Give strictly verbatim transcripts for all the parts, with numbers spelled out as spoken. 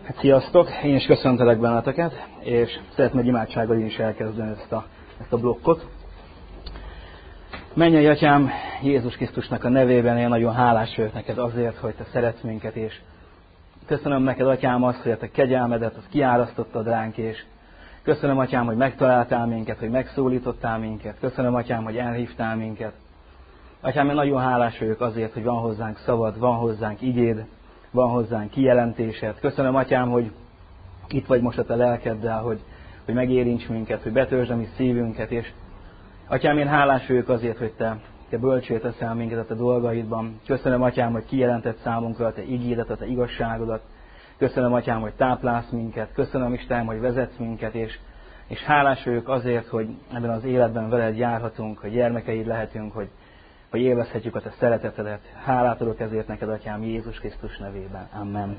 Hát sziasztok! Én is köszöntelek benneteket, és szeretném egy imádsággal én is elkezdeni ezt a, ezt a blokkot. Mennyei Atyám, Jézus Krisztusnak a nevében én nagyon hálás vagyok neked azért, hogy te szeretsz minket, és köszönöm neked, Atyám, azt, hogy a te kegyelmedet, azt kiárasztottad ránk, és köszönöm, Atyám, hogy megtaláltál minket, hogy megszólítottál minket. Köszönöm, Atyám, hogy elhívtál minket. Atyám, én nagyon hálás vagyok azért, hogy van hozzánk szavad, van hozzánk igéd, van hozzánk kijelentésed. Köszönöm, Atyám, hogy itt vagy most a te lelkeddel, hogy, hogy megérints minket, hogy betöltsd a mi szívünket, és Atyám, én hálás vagyok azért, hogy te, te bölcsé teszel minket a te dolgaidban. Köszönöm, Atyám, hogy kijelentett számunkra a te igédet, a te igazságodat. Köszönöm, Atyám, hogy táplálsz minket. Köszönöm, Istenem, hogy vezetsz minket, és, és hálás vagyok azért, hogy ebben az életben veled járhatunk, hogy gyermekeid lehetünk, hogy hogy élvezhetjük a te szeretetedet. Hálát adok ezért neked, Atyám, Jézus Krisztus nevében. Amen.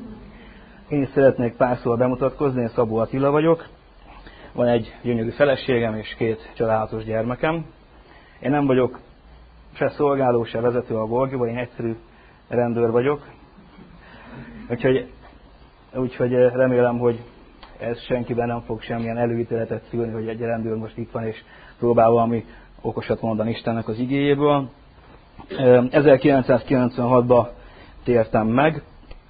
Én is szeretnék pár szóval bemutatkozni, én Szabó Attila vagyok. Van egy gyönyörű feleségem és két csodálatos gyermekem. Én nem vagyok se szolgáló, se vezető a Gorgiban, én egyszerű rendőr vagyok. Úgyhogy, úgyhogy remélem, hogy ez senkiben nem fog semmilyen előítéletet szülni, hogy egy rendőr most itt van és próbál valami okosat mondani Istennek az igéjéből. ezerkilencszázkilencvenhatban tértem meg,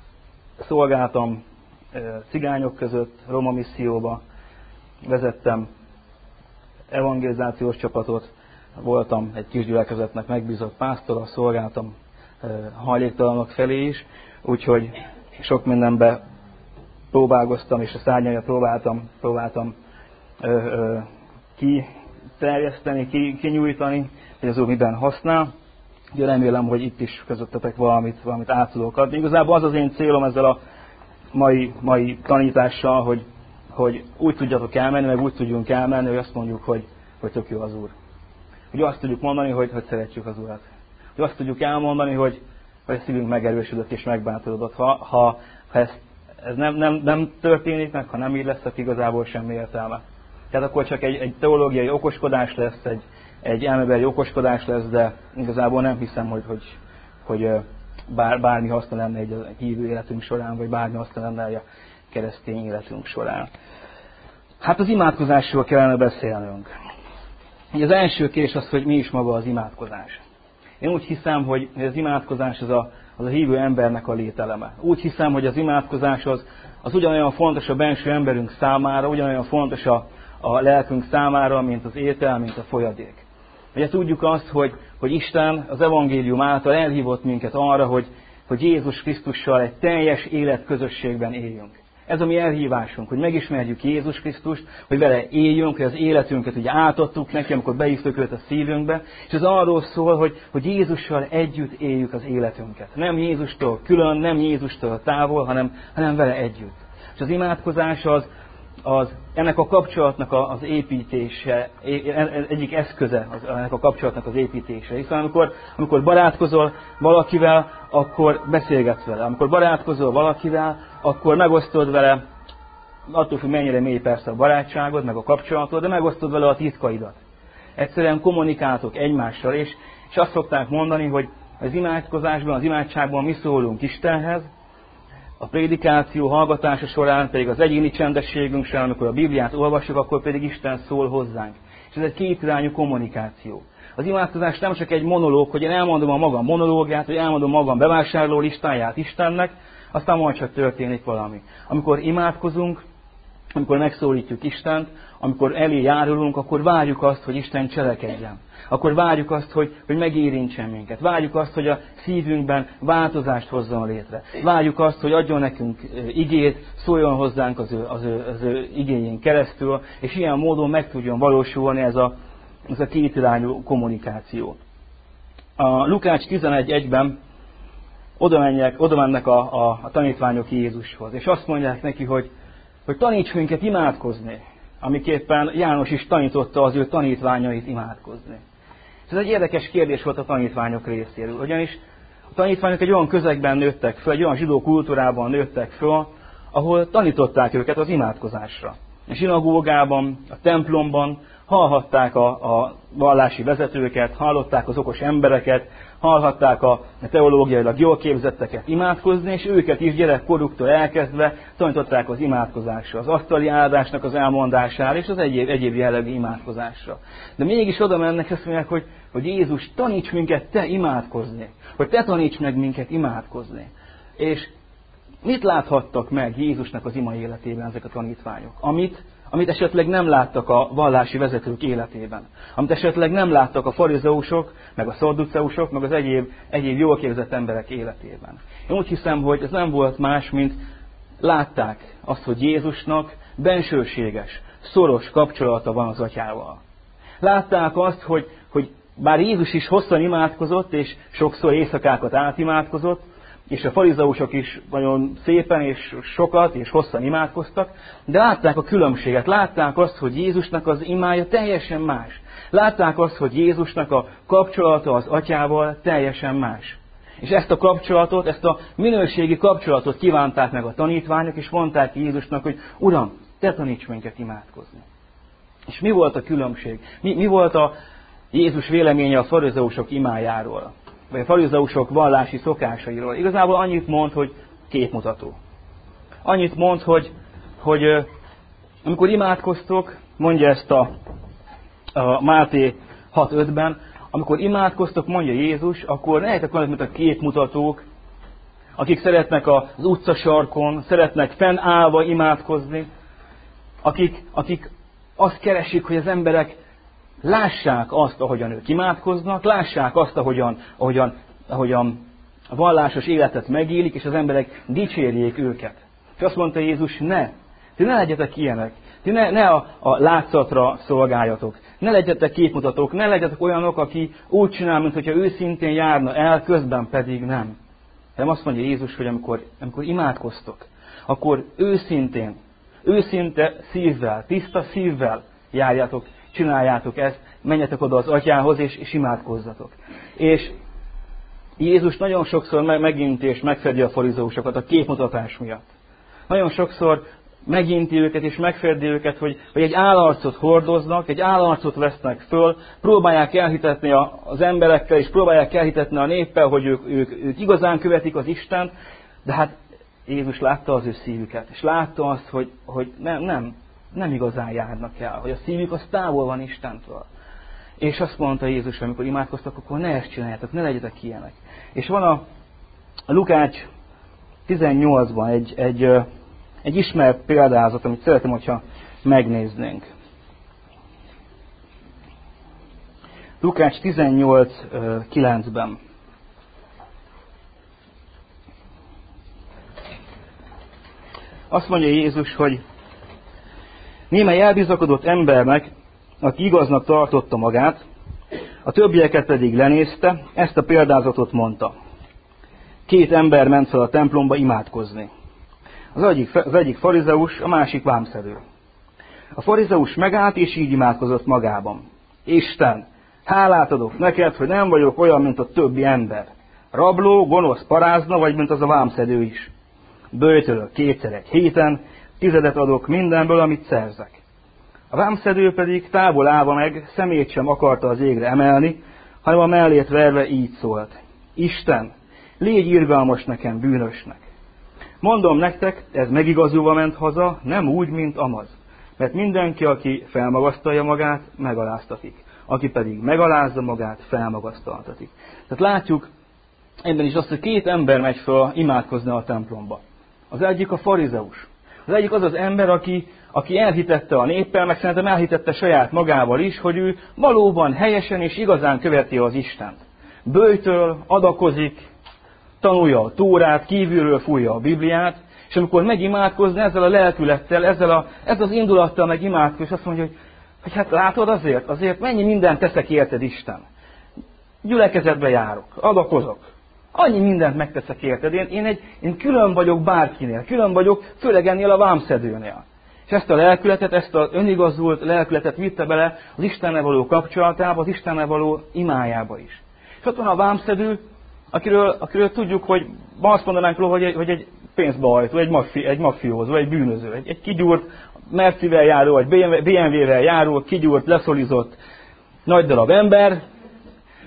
szolgáltam cigányok között, roma misszióba, vezettem evangelizációs csapatot, voltam egy kisgyülekezetnek megbízott pásztora, szolgáltam hajléktalanok felé is, úgyhogy sok mindenbe próbálkoztam, és a szárnyaimat próbáltam, próbáltam ö, ö, ki terjeszteni, kinyújtani, hogy az Úr miben használ. Ugye remélem, hogy itt is közöttetek valamit, valamit át tudok adni. Igazából az az én célom ezzel a mai, mai tanítással, hogy, hogy úgy tudjatok elmenni, meg úgy tudjunk elmenni, hogy azt mondjuk, hogy, hogy tök jó az Úr. Hogy azt tudjuk mondani, hogy, hogy szeretjük az Urat. Hogy azt tudjuk elmondani, hogy, hogy a szívünk megerősödött és megbátorodott. Ha, ha, ha ez, ez nem, nem, nem történik meg, ha nem így lesz, akkor igazából semmi értelme. Tehát akkor csak egy, egy teológiai okoskodás lesz, egy, egy elmebeli okoskodás lesz, de igazából nem hiszem, hogy, hogy, hogy bár, bármi haszna lenne egy hívő életünk során, vagy bármi haszna lenne egy a keresztény életünk során. Hát az imádkozásról kellene beszélnünk. Az első kérdés az, hogy mi is maga az imádkozás. Én úgy hiszem, hogy az imádkozás az a, az a hívő embernek a lételeme. Úgy hiszem, hogy az imádkozás az, az ugyanolyan fontos a benső emberünk számára, ugyanolyan fontos a a lelkünk számára, mint az étel, mint a folyadék. Ugye tudjuk azt, hogy, hogy Isten az evangélium által elhívott minket arra, hogy, hogy Jézus Krisztussal egy teljes életközösségben éljünk. Ez a mi elhívásunk, hogy megismerjük Jézus Krisztust, hogy vele éljünk, hogy az életünket ugye átadtuk neki, amikor beívtuk őt a szívünkbe, és ez arról szól, hogy, hogy Jézussal együtt éljük az életünket. Nem Jézustól külön, nem Jézustól távol, hanem, hanem vele együtt. És az imádkozás az, az ennek a kapcsolatnak az építése, egyik eszköze az, ennek a kapcsolatnak az építése. Hiszen amikor, amikor barátkozol valakivel, akkor beszélgetsz vele. Amikor barátkozol valakivel, akkor megosztod vele, attól függ mennyire mély persze a barátságod, meg a kapcsolatod, de megosztod vele a titkaidat. Egyszerűen kommunikáltok egymással, és, és azt szokták mondani, hogy az imádkozásban, az imádságban mi szólunk Istenhez, a prédikáció hallgatása során pedig az egyéni csendességünk során, amikor a Bibliát olvassuk, akkor pedig Isten szól hozzánk. És ez egy kétirányú kommunikáció. Az imádkozás nem csak egy monológ, hogy én elmondom a magam monológiát, hogy elmondom magam bevásárló listáját Istennek, aztán majd csak történik valami. Amikor imádkozunk, amikor megszólítjuk Istent, amikor elé járulunk, akkor várjuk azt, hogy Isten cselekedjen. Akkor várjuk azt, hogy, hogy megérintsen minket. Várjuk azt, hogy a szívünkben változást hozzon létre. Várjuk azt, hogy adjon nekünk igét, szóljon hozzánk az ő, az ő, az ő igényén keresztül, és ilyen módon meg tudjon valósulni ez a, ez a kétirányú kommunikáció. A Lukács tizenegy egyben oda, menjek, oda mennek a, a, a tanítványok Jézushoz, és azt mondják neki, hogy, hogy taníts minket imádkozni, amiképpen János is tanította az ő tanítványait imádkozni. Ez egy érdekes kérdés volt a tanítványok részéről, ugyanis a tanítványok egy olyan közegben nőttek föl, egy olyan zsidó kultúrában nőttek föl, ahol tanították őket az imádkozásra. A zsinagógában, a templomban hallhatták a, a vallási vezetőket, hallották az okos embereket, hallhatták a teológiailag jól képzetteket imádkozni, és őket is gyerekkoruktól elkezdve tanították az imádkozásra, az asztali áldásnak az elmondására, és az egyéb, egyéb jellegű imádkozásra. De mégis oda mennek, és azt mondják, hogy, hogy Jézus, taníts minket te imádkozni, hogy te taníts meg minket imádkozni. És mit láthattak meg Jézusnak az ima életében ezek a tanítványok? Amit, amit esetleg nem láttak a vallási vezetők életében. Amit esetleg nem láttak a farizeusok, meg a szadduceusok, meg az egyéb, egyéb jól képzett emberek életében. Én úgy hiszem, hogy ez nem volt más, mint látták azt, hogy Jézusnak bensőséges, szoros kapcsolata van az atyával. Látták azt, hogy, hogy bár Jézus is hosszan imádkozott, és sokszor éjszakákat átimádkozott, és a farizeusok is nagyon szépen és sokat és hosszan imádkoztak, de látták a különbséget, látták azt, hogy Jézusnak az imája teljesen más. Látták azt, hogy Jézusnak a kapcsolata az atyával teljesen más. És ezt a kapcsolatot, ezt a minőségi kapcsolatot kívánták meg a tanítványok, és mondták Jézusnak, hogy Uram, te taníts minket imádkozni. És mi volt a különbség? Mi, mi volt a Jézus véleménye a farizeusok imájáról? Vagy a farizeusok vallási szokásairól? Igazából annyit mond, hogy képmutató. Annyit mond, hogy, hogy amikor imádkoztok, mondja ezt a, a Máté hat ötben, amikor imádkoztok, mondja Jézus, akkor ne legyetek olyan, mint a képmutatók, akik szeretnek az utcasarkon, szeretnek fennállva imádkozni, akik, akik azt keresik, hogy az emberek lássák azt, ahogyan ők imádkoznak, lássák azt, ahogyan, ahogyan, ahogyan a vallásos életet megélik, és az emberek dicsérjék őket. És azt mondta Jézus, ne, ti ne legyetek ilyenek, ti ne, ne a, a látszatra szolgáljatok, ne legyetek képmutatók, ne legyetek olyanok, aki úgy csinál, mintha őszintén járna el, közben pedig nem. Hanem azt mondja Jézus, hogy amikor, amikor imádkoztok, akkor őszintén, őszinte szívvel, tiszta szívvel járjátok, csináljátok ezt, menjetek oda az atyához, és, és imádkozzatok. És Jézus nagyon sokszor megint és megfedi a farizeusokat a képmutatás miatt. Nagyon sokszor meginti őket és megfedi őket, hogy, hogy egy állarcot hordoznak, egy állarcot vesznek föl, próbálják elhitetni az emberekkel, és próbálják elhitetni a néppel, hogy ők, ők, ők igazán követik az Istent, de hát Jézus látta az ő szívüket, és látta azt, hogy, hogy nem, nem, nem igazán járnak el, hogy a szívük az távol van Istentől. És azt mondta Jézus, amikor imádkoztak, akkor ne ezt csináljátok, ne legyetek ilyenek. És van a, a Lukács tizennyolcban egy, egy, egy ismert példázat, amit szeretem, hogyha megnéznénk. Lukács tizennyolc kilencben. Azt mondja Jézus, hogy némely elbizakodott embernek, aki igaznak tartotta magát, a többieket pedig lenézte, ezt a példázatot mondta. Két ember ment fel a templomba imádkozni. Az egyik, az egyik farizeus, a másik vámszedő. A farizeus megállt, és így imádkozott magában. Isten, hálát adok neked, hogy nem vagyok olyan, mint a többi ember. Rabló, gonosz, parázna, vagy mint az a vámszedő is. Böjtölök kétszer egy héten, tizedet adok mindenből, amit szerzek. A vámszedő pedig távol állva meg, szemét sem akarta az égre emelni, hanem a mellét verve így szólt. Isten, légy irgalmas nekem, bűnösnek. Mondom nektek, ez megigazulva ment haza, nem úgy, mint amaz. Mert mindenki, aki felmagasztalja magát, megaláztatik. Aki pedig megalázza magát, felmagasztaltatik. Tehát látjuk ebben is azt, hogy két ember megy fel imádkozni a templomba. Az egyik a farizeus. Az egyik az az ember, aki, aki elhitette a néppel, meg szerintem elhitette saját magával is, hogy ő valóban helyesen és igazán követi az Istent. Böjtöl, adakozik, tanulja a Tórát, kívülről fújja a Bibliát, és amikor megimádkozni ezzel a lelkülettel, ezzel, a, ezzel az indulattal megimádkozni, és azt mondja, hogy, hogy hát látod azért, azért mennyi mindent teszek érted, Isten. Gyülekezetbe járok, adakozok. Annyi mindent megteszek érted. Én, én, egy, én külön vagyok bárkinél, külön vagyok, főleg ennél a vámszedőnél. És ezt a lelkületet, ezt az önigazult lelkületet vitte bele az Istennel való kapcsolatába, az Istennel való imájába is. És ott van a vámszedő, akiről, akiről tudjuk, hogy ma azt mondanánk róla, hogy egy, hogy egy pénzbehajtó, egy, maffi, egy maffiózó, egy bűnöző, egy, egy kigyúrt Mercivel járó, vagy bé em vé-vel járó, kigyúrt, leszolizott nagy darab ember,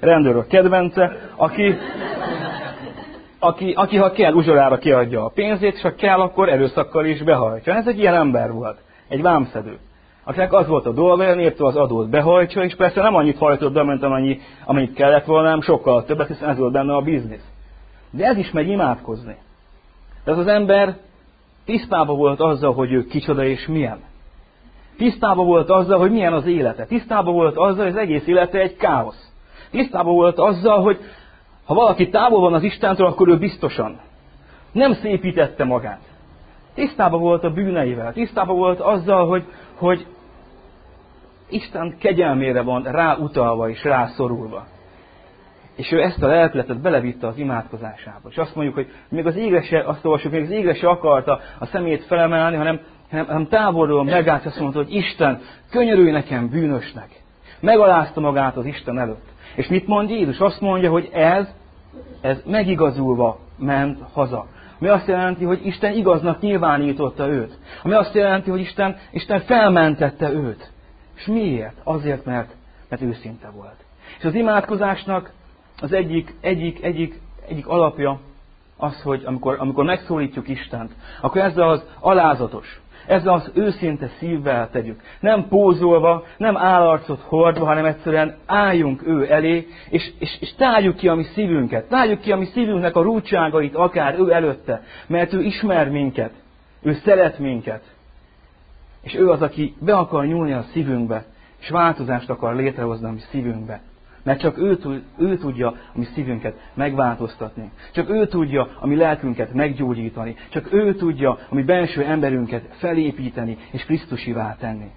rendőrök kedvence, aki, aki, aki ha kell, uzsolára kiadja a pénzét, és ha kell, akkor erőszakkal is behajtja. Ez egy ilyen ember volt, egy vámszedő, akinek az volt a dolga, hogy a néptől az adót behajtsa, és persze nem annyit hajtott be, mint amennyi, amennyit kellett volna, hanem sokkal többet, hiszen ez volt benne a biznisz. De ez is megy imádkozni. De ez az ember tisztában volt azzal, hogy ő kicsoda és milyen. Tisztában volt azzal, hogy milyen az élete. Tisztában volt azzal, hogy az egész élete egy káosz. Tisztában volt azzal, hogy ha valaki távol van az Istentől, akkor ő biztosan nem szépítette magát. Tisztában volt a bűneivel. Tisztában volt azzal, hogy, hogy Isten kegyelmére van ráutalva és rászorulva. És ő ezt a lelkületet belevitte az imádkozásába. És azt mondjuk, hogy még az égre se, azt olvasjuk, még az égre se akarta a szemét felemelni, hanem, hanem, hanem távolról megállt, azt mondta, hogy Isten, könyörülj nekem bűnösnek. Megalázta magát az Isten előtt. És mit mond Jézus? Azt mondja, hogy ez, ez megigazulva ment haza. Ami azt jelenti, hogy Isten igaznak nyilvánította őt. Ami azt jelenti, hogy Isten, Isten felmentette őt. És miért? Azért, mert, mert őszinte volt. És az imádkozásnak az egyik, egyik, egyik, egyik alapja az, hogy amikor, amikor megszólítjuk Istent, akkor ezzel az alázatos, ezzel az őszinte szívvel tegyük. Nem pózolva, nem állarcot hordva, hanem egyszerűen álljunk ő elé, és, és, és tárjuk ki a mi szívünket. Tárjuk ki a mi szívünknek a rúdságait akár ő előtte, mert ő ismer minket, ő szeret minket. És ő az, aki be akar nyúlni a szívünkbe, és változást akar létrehozni a mi szívünkbe. Mert csak ő, ő tudja a mi szívünket megváltoztatni. Csak ő tudja a mi lelkünket meggyógyítani. Csak ő tudja a mi belső emberünket felépíteni és Krisztusivá tenni.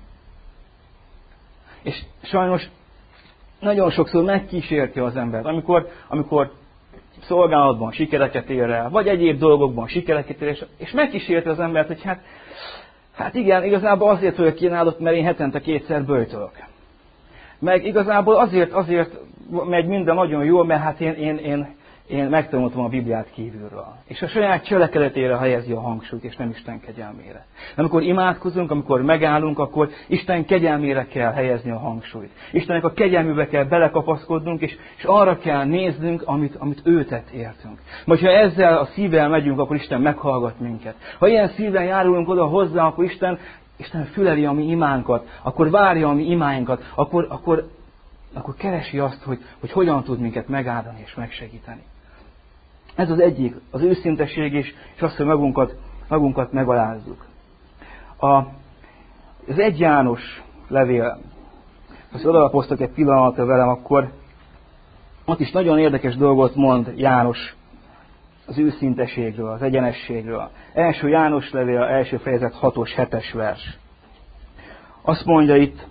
És sajnos nagyon sokszor megkísérti az embert, amikor, amikor szolgálatban sikereket ér el, vagy egyéb dolgokban sikereket ér el, és megkísérti az embert, hogy hát, hát igen, igazából azért vagyok kínálatot, mert én hetente kétszer böjtölök. Meg igazából azért, azért megy minden nagyon jól, mert hát én, én, én, én megtanultam a Bibliát kívülről. És a saját cselekedetére helyezi a hangsúlyt, és nem Isten kegyelmére. Amikor imádkozunk, amikor megállunk, akkor Isten kegyelmére kell helyezni a hangsúlyt. Istennek a kegyelmébe kell belekapaszkodnunk, és, és arra kell néznünk, amit, amit ő tett értünk. Vagy ha ezzel a szívvel megyünk, akkor Isten meghallgat minket. Ha ilyen szívvel járulunk oda hozzá, akkor Isten Isten füleli a mi imánkat, akkor várja a mi imáinkat, akkor, akkor, akkor keresi azt, hogy, hogy hogyan tud minket megáldani és megsegíteni. Ez az egyik, az őszinteség is, és azt, hogy magunkat, magunkat megalázzuk. A, az egy János levél, ha odalapoztak egy pillanatra velem, akkor ott is nagyon érdekes dolgot mond János az őszinteségről, az egyenességről. Első János levél, első fejezet hatos, hetes vers. Azt mondja itt,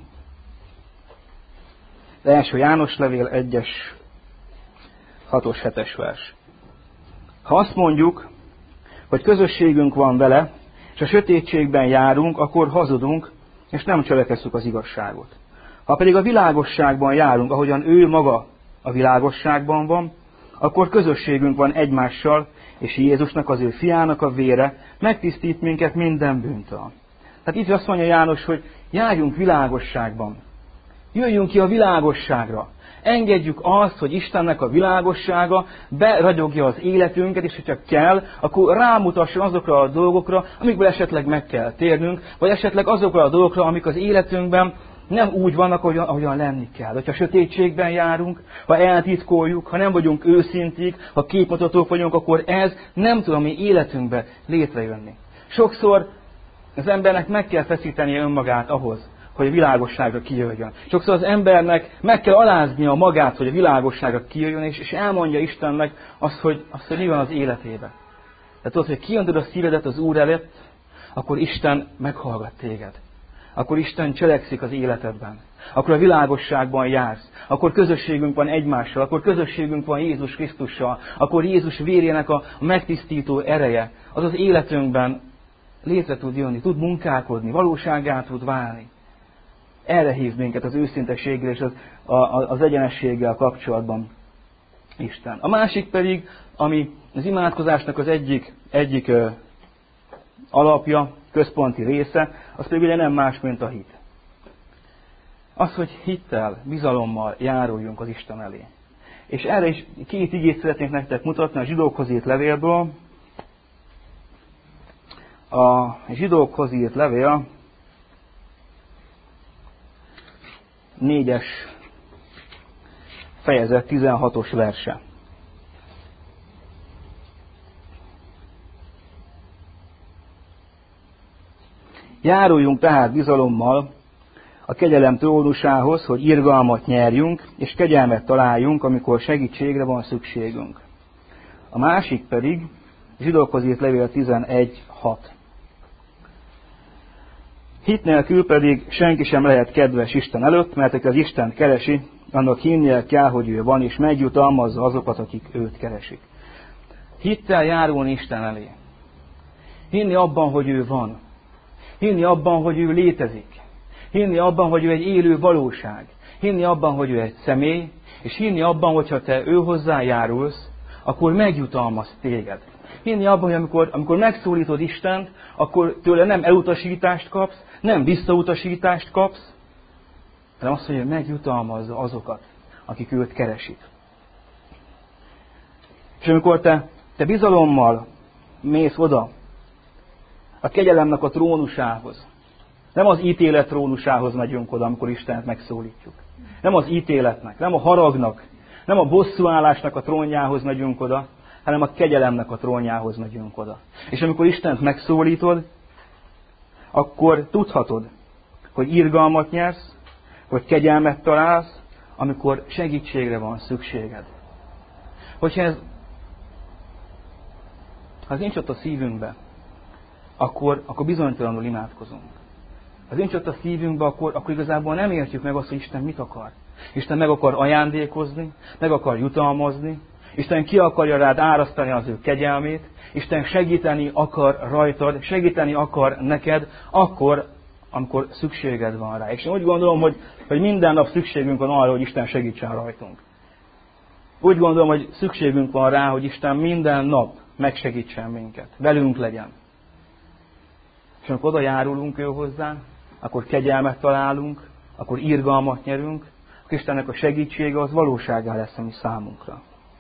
az első János levél egyes, hatos, hetes vers. Ha azt mondjuk, hogy közösségünk van vele, és a sötétségben járunk, akkor hazudunk, és nem cselekesszük az igazságot. Ha pedig a világosságban járunk, ahogyan ő maga a világosságban van, akkor közösségünk van egymással, és Jézusnak, az ő fiának a vére megtisztít minket minden bűntől. Tehát itt azt mondja János, hogy járjunk világosságban. Jöjjünk ki a világosságra. Engedjük azt, hogy Istennek a világossága beragyogja az életünket, és hogyha kell, akkor rámutasson azokra a dolgokra, amikből esetleg meg kell térnünk, vagy esetleg azokra a dolgokra, amik az életünkben nem úgy vannak, ahogyan, ahogyan lenni kell. Hogyha sötétségben járunk, ha eltitkoljuk, ha nem vagyunk őszintik, ha képmutatók vagyunk, akkor ez nem tud a mi életünkbe létrejönni. Sokszor az embernek meg kell feszítenie önmagát ahhoz, hogy a világosságra kijöjjön. Sokszor az embernek meg kell aláznia magát, hogy a világosságra kijöjjön, és, és elmondja Istennek azt, hogy, azt, hogy mi van az életébe. De tudod, hogy kijöntöd a szívedet az Úr előtt, akkor Isten meghallgat téged. Akkor Isten cselekszik az életedben. Akkor a világosságban jársz. Akkor közösségünk van egymással. Akkor közösségünk van Jézus Krisztussal. Akkor Jézus vérének a megtisztító ereje az az életünkben létre tud jönni, tud munkálkodni, valóságá tud válni. Erre hív minket az őszinteséggel és az, a, az egyenességgel kapcsolatban Isten. A másik pedig, ami az imádkozásnak az egyik, egyik ö, alapja, központi része, az pedig ugye nem más, mint a hit. Az, hogy hittel, bizalommal járuljunk az Isten elé. És erre is két igét szeretnék nektek mutatni a zsidókhoz írt levélből. A zsidókhoz írt levél négyes fejezet tizenhatos verse. Járuljunk tehát bizalommal a kegyelem trónusához, hogy irgalmat nyerjünk, és kegyelmet találjunk, amikor segítségre van szükségünk. A másik pedig, zsidókhoz írt levél tizenegy hat. Hit nélkül pedig senki sem lehet kedves Isten előtt, mert aki az Istent keresi, annak hinnie kell, hogy ő van, és megjutalmazza azokat, akik őt keresik. Hittel járulni Isten elé. Hinni abban, hogy ő van. Hinni abban, hogy ő létezik. Hinni abban, hogy ő egy élő valóság. Hinni abban, hogy ő egy személy, és hinni abban, hogyha te ő hozzájárulsz, akkor megjutalmaz téged. Hinni abban, hogy amikor, amikor megszólítod Istent, akkor tőle nem elutasítást kapsz, nem visszautasítást kapsz, hanem azt, hogy megjutalmazza azokat, akik őt keresik. És amikor te, te bizalommal mész oda a kegyelemnek a trónusához, nem az ítélet trónusához megyünk oda, amikor Istent megszólítjuk. Nem az ítéletnek, nem a haragnak, nem a bosszúállásnak a trónjához megyünk oda, hanem a kegyelemnek a trónjához megyünk oda. És amikor Istent megszólítod, akkor tudhatod, hogy irgalmat nyersz, hogy kegyelmet találsz, amikor segítségre van szükséged. Hogyha ez, ha ez nincs ott a szívünkben, akkor, akkor bizonytalanul imádkozunk. Ha ez nincs ott a szívünkben, akkor, akkor igazából nem értjük meg azt, hogy Isten mit akar. Isten meg akar ajándékozni, meg akar jutalmazni, Isten ki akarja rád árasztani az ő kegyelmét, Isten segíteni akar rajtad, segíteni akar neked, akkor, amikor szükséged van rá. És én úgy gondolom, hogy, hogy minden nap szükségünk van arra, hogy Isten segítsen rajtunk. Úgy gondolom, hogy szükségünk van rá, hogy Isten minden nap megsegítsen minket, velünk legyen. És amikor oda járulunk ő hozzá, akkor kegyelmet találunk, akkor irgalmat nyerünk, akkor Istennek a segítsége az valóságá lesz a mi számunkra.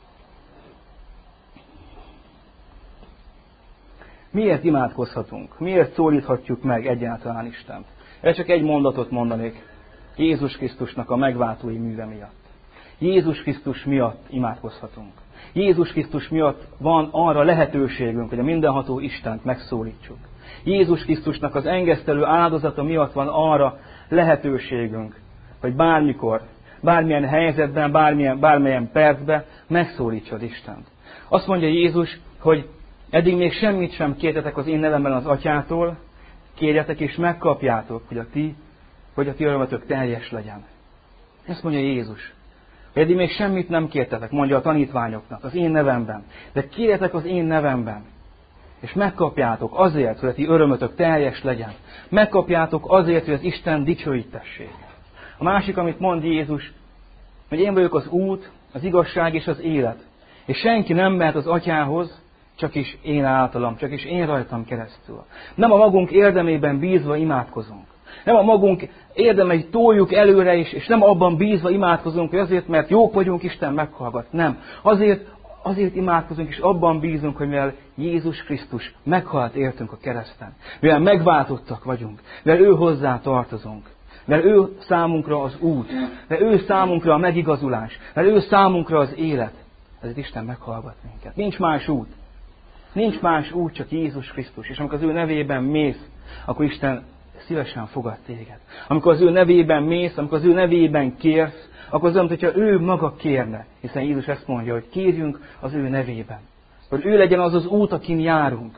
Miért imádkozhatunk? Miért szólíthatjuk meg egyáltalán Istent? Erre csak egy mondatot mondanék. Jézus Krisztusnak a megváltói műve miatt. Jézus Krisztus miatt imádkozhatunk. Jézus Krisztus miatt van arra lehetőségünk, hogy a mindenható Istent megszólítsuk. Jézus Krisztusnak az engesztelő áldozata miatt van arra lehetőségünk, hogy bármikor, bármilyen helyzetben, bármilyen, bármilyen percben megszólítsad Istent. Azt mondja Jézus, hogy eddig még semmit sem kértetek az én nevemben az Atyától, kérjetek és megkapjátok, hogy a ti, hogy a ti örömötök teljes legyen. Ezt mondja Jézus. Eddig még semmit nem kértetek, mondja a tanítványoknak, az én nevemben. De kérjetek az én nevemben, és megkapjátok azért, hogy a ti örömötök teljes legyen. Megkapjátok azért, hogy az Isten dicsőítessék. A másik, amit mond Jézus, hogy én vagyok az út, az igazság és az élet. És senki nem mehet az Atyához, csak is én általam, csak is én rajtam keresztül. Nem a magunk érdemében bízva imádkozunk. Nem a magunk érdemeit toljuk előre is, és nem abban bízva imádkozunk, hogy azért, mert jók vagyunk, Isten meghallgat. Nem. Azért, azért imádkozunk, és abban bízunk, hogy mivel Jézus Krisztus meghalt értünk a kereszten, mivel megváltottak vagyunk, mivel ő hozzá tartozunk, mert ő számunkra az út, mert ő számunkra a megigazulás, mert ő számunkra az élet. Ezért Isten meghallgat minket. Nincs más út. Nincs más út, csak Jézus Krisztus. És amikor az ő nevében mész, akkor Isten szívesen fogad téged. Amikor az ő nevében mész, amikor az ő nevében kérsz, akkor az olyan, mintha ő maga kérne. Hiszen Jézus ezt mondja, hogy kérjünk az ő nevében. Hogy ő legyen az az út, akin járunk.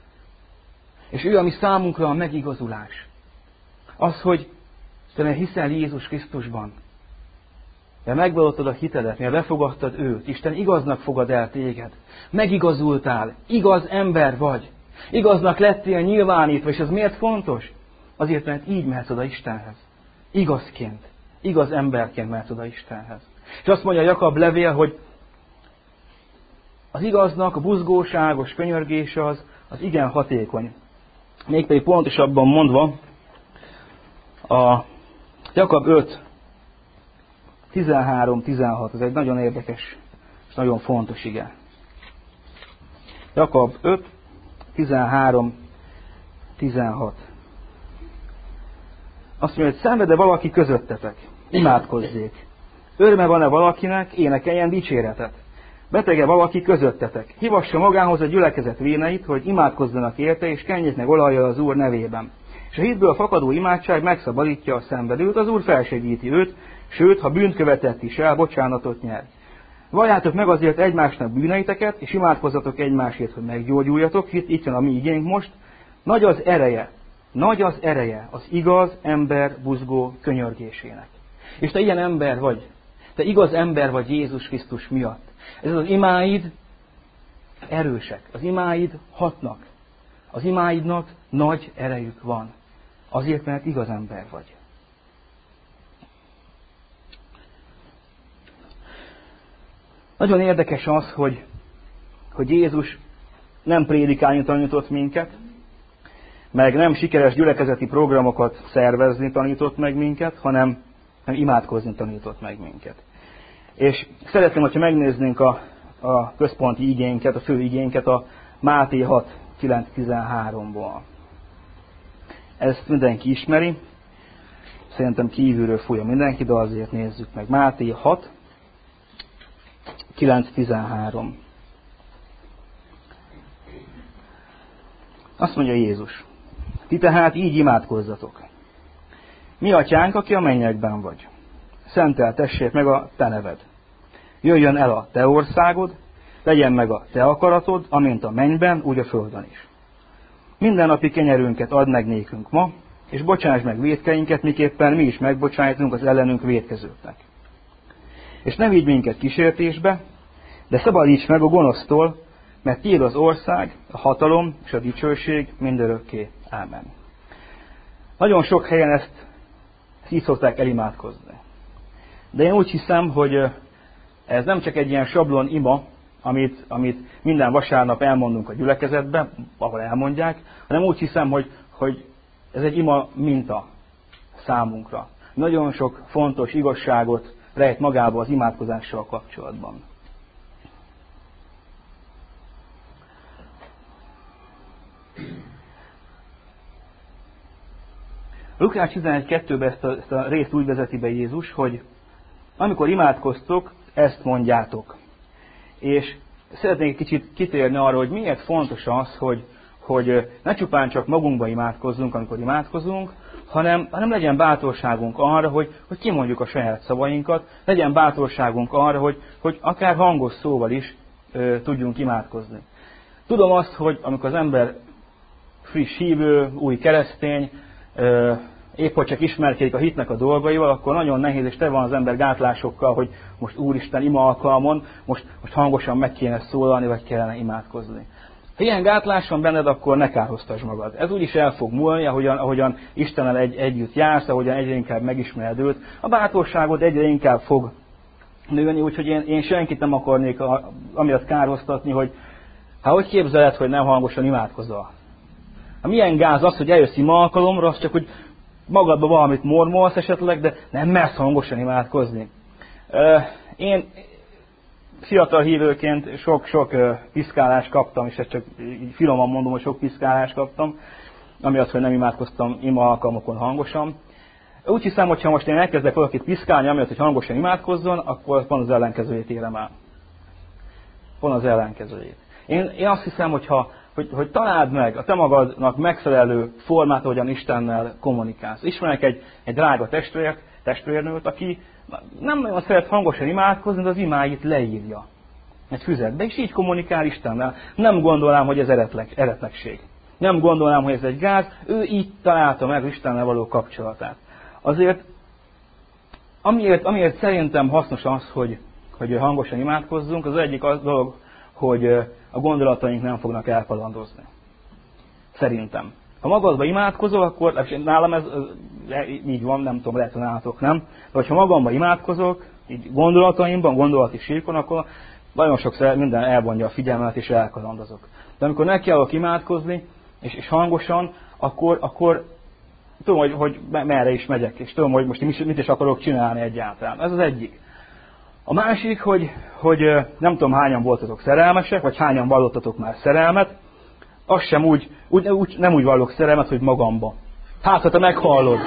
És ő, ami számunkra a megigazulás. Az, hogy te hiszel Jézus Krisztusban, mert megvallottad a hitedet, mert befogadtad őt, Isten igaznak fogad el téged. Megigazultál, igaz ember vagy. Igaznak lettél nyilvánítva, és ez miért fontos? Azért, mert így mehetsz oda Istenhez. Igazként, igaz emberként mehetsz oda Istenhez. És azt mondja Jakab levél, hogy az igaznak a buzgóságos könyörgése az, az igen hatékony. Mégpedig pontosabban mondva, a Jakab öt, tizenhárom tizenhat, ez egy nagyon érdekes és nagyon fontos ige. Jakab öt, tizenhárom, tizenhat. Azt mondja, hogy szenved-e valaki közöttetek? Imádkozzék. Öröme van-e valakinek? Énekeljen dicséretet. Betege valaki közöttetek? Hívassa magához a gyülekezet véneit, hogy imádkozzanak érte, és kenjék meg olajjal az Úr nevében. És a hitből fakadó imádság megszabadítja a szenvedőt, az Úr felsegíti őt, sőt, ha bűnt követett is el, bocsánatot nyer. Valljátok meg azért egymásnak bűneiteket, és imádkozzatok egymásért, hogy meggyógyuljatok. Itt, itt jön a mi igénk most. Nagy az ereje, nagy az ereje az igaz ember buzgó könyörgésének. És te ilyen ember vagy. Te igaz ember vagy Jézus Krisztus miatt. Ez az imáid erősek. Az imáid hatnak. Az imáidnak nagy erejük van. Azért, mert igaz ember vagy. Nagyon érdekes az, hogy, hogy Jézus nem prédikálni tanított minket, meg nem sikeres gyülekezeti programokat szervezni tanított meg minket, hanem, hanem imádkozni tanított meg minket. És szeretném, hogyha megnéznénk a, a központi igénket, a fő igénket a Máté hat, kilenc, tizenháromból. Ezt mindenki ismeri, szerintem kívülről fújja mindenki, de azért nézzük meg. Máté hat, kilenc, tizenhárom. Azt mondja Jézus, ti tehát így imádkozzatok. Mi atyánk, aki a mennyekben vagy, szenteltessék meg a te neved. Jöjjön el a te országod, legyen meg a te akaratod, amint a mennyben, úgy a földön is. Minden napi kenyerünket add meg nékünk ma, és bocsáss meg vétkeinket, miképpen mi is megbocsájtunk az ellenünk vétkezőknek. És ne vigy minket kísértésbe, de szabadíts meg a gonosztól, mert tiéd az ország, a hatalom és a dicsőség mindörökké. Ámen. Nagyon sok helyen ezt így szokták elimádkozni. De én úgy hiszem, hogy ez nem csak egy ilyen sablon ima, amit, amit minden vasárnap elmondunk a gyülekezetbe, ahol elmondják, hanem úgy hiszem, hogy, hogy ez egy ima minta számunkra. Nagyon sok fontos igazságot rejt magába az imádkozással kapcsolatban. Lukács tizenegy kettőben ezt a, ezt a részt úgy vezeti be Jézus, hogy amikor imádkoztok, ezt mondjátok. És szeretnék egy kicsit kitérni arra, hogy miért fontos az, hogy, hogy ne csupán csak magunkba imádkozzunk, amikor imádkozunk, hanem, hanem legyen bátorságunk arra, hogy, hogy kimondjuk a saját szavainkat, legyen bátorságunk arra, hogy, hogy akár hangos szóval is ö, tudjunk imádkozni. Tudom azt, hogy amikor az ember friss hívő, új keresztény, ö, épp hogy csak ismerkedik a hitnek a dolgaival, akkor nagyon nehéz, és te van az ember gátlásokkal, hogy most Úristen ima alkalmon, most, most hangosan meg kéne szólalni, vagy kellene imádkozni. Ha ilyen gátlás van benned, akkor ne kárhoztasd magad. Ez úgyis el fog múlni, ahogyan, ahogyan Istennel egy, együtt jársz, ahogyan egyre inkább megismered őt. A bátorságod egyre inkább fog nőni, úgyhogy én, én senkit nem akarnék a, amiatt kárhoztatni, hogy hát hogy képzeled, hogy nem hangosan imádkozol? Hát milyen gáz az, hogy eljössz ima alkalomra, az csak, hogy magadban valamit mormolsz esetleg, de nem mersz hangosan imádkozni. Én fiatal hívőként sok-sok piszkálást kaptam, és ezt csak így finoman mondom, hogy sok piszkálást kaptam, amiatt, hogy nem imádkoztam ima alkalmokon hangosan. Úgy hiszem, hogy ha most én elkezdek valakit piszkálni, amiatt, hogy hangosan imádkozzon, akkor pont az ellenkezőjét érem el. Pont az ellenkezőjét. Én, én azt hiszem, hogy ha Hogy, hogy találd meg a te magadnak megfelelő formát, ahogyan Istennel kommunikálsz. Ismerek egy, egy drága testvért, testvérnőt, aki nem nagyon szeret hangosan imádkozni, de az imáit leírja egy füzetbe, és így kommunikál Istennel. Nem gondolnám, hogy ez eretlek, eretlegség. Nem gondolnám, hogy ez egy gáz. Ő így találta meg Istennel való kapcsolatát. Azért, amiért, amiért szerintem hasznos az, hogy, hogy hangosan imádkozzunk, az egyik az dolog, hogy a gondolataink nem fognak elkalandozni. Szerintem. Ha magadba imádkozol, akkor, nálam ez, ez így van, nem tudom, lehet, hogy nálatok nem, de ha magamban imádkozok, így gondolataimban, gondolati síkon, akkor nagyon sokszor minden elvonja a figyelmet, és elkalandozok. De amikor nekiállok imádkozni, és, és hangosan, akkor, akkor tudom, hogy, hogy merre is megyek, és tudom, hogy most mit is akarok csinálni egyáltalán. Ez az egyik. A másik, hogy, hogy nem tudom hányan voltatok szerelmesek, vagy hányan vallottatok már szerelmet, azt sem úgy, úgy, úgy, nem úgy vallok szerelmet, hogy magamba. Hát, ha te meghallod.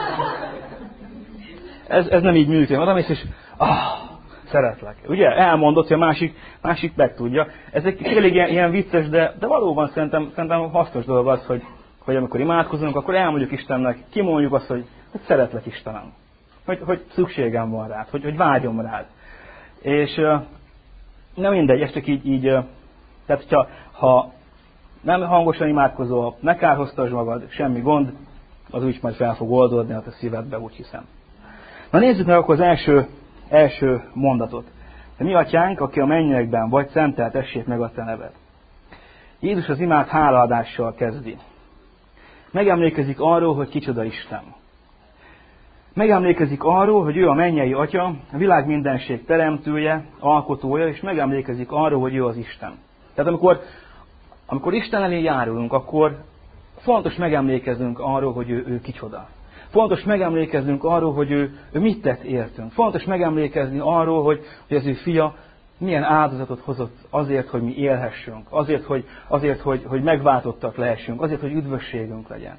Ez, ez nem így működik. Oda mész és ah, szeretlek. Ugye? Elmondott, hogy a másik, másik megtudja. Ez egy tényleg ilyen, ilyen vicces, de, de valóban szerintem, szerintem hasznos dolog az, hogy, hogy amikor imádkozunk, akkor elmondjuk Istennek, kimondjuk azt, hogy, hogy szeretlek Istenem. Hogy, hogy szükségem van rád, hogy, hogy vágyom rád. És uh, nem mindegy, ez csak így, így uh, tehát hogyha ha nem hangosan imádkozol, ne kárhoztasd magad, semmi gond, az úgy majd fel fog oldódni a te szívedbe, úgy hiszem. Na nézzük meg akkor az első, első mondatot. De mi atyánk, aki a mennyekben vagy, szenteltessék meg a te neved. Jézus az imát hálaadással kezdi. Megemlékezik arról, hogy kicsoda Isten. Megemlékezik arról, hogy ő a mennyei Atya, a világ mindenség teremtője, alkotója, és megemlékezik arról, hogy ő az Isten. Tehát amikor, amikor Isten elé járulunk, akkor fontos megemlékeznünk arról, hogy ő, ő kicsoda. Fontos megemlékeznünk arról, hogy ő, ő mit tett értünk. Fontos megemlékezni arról, hogy, hogy az ő fia milyen áldozatot hozott azért, hogy mi élhessünk, azért, hogy, azért, hogy, hogy megváltottak lehessünk, azért, hogy üdvösségünk legyen.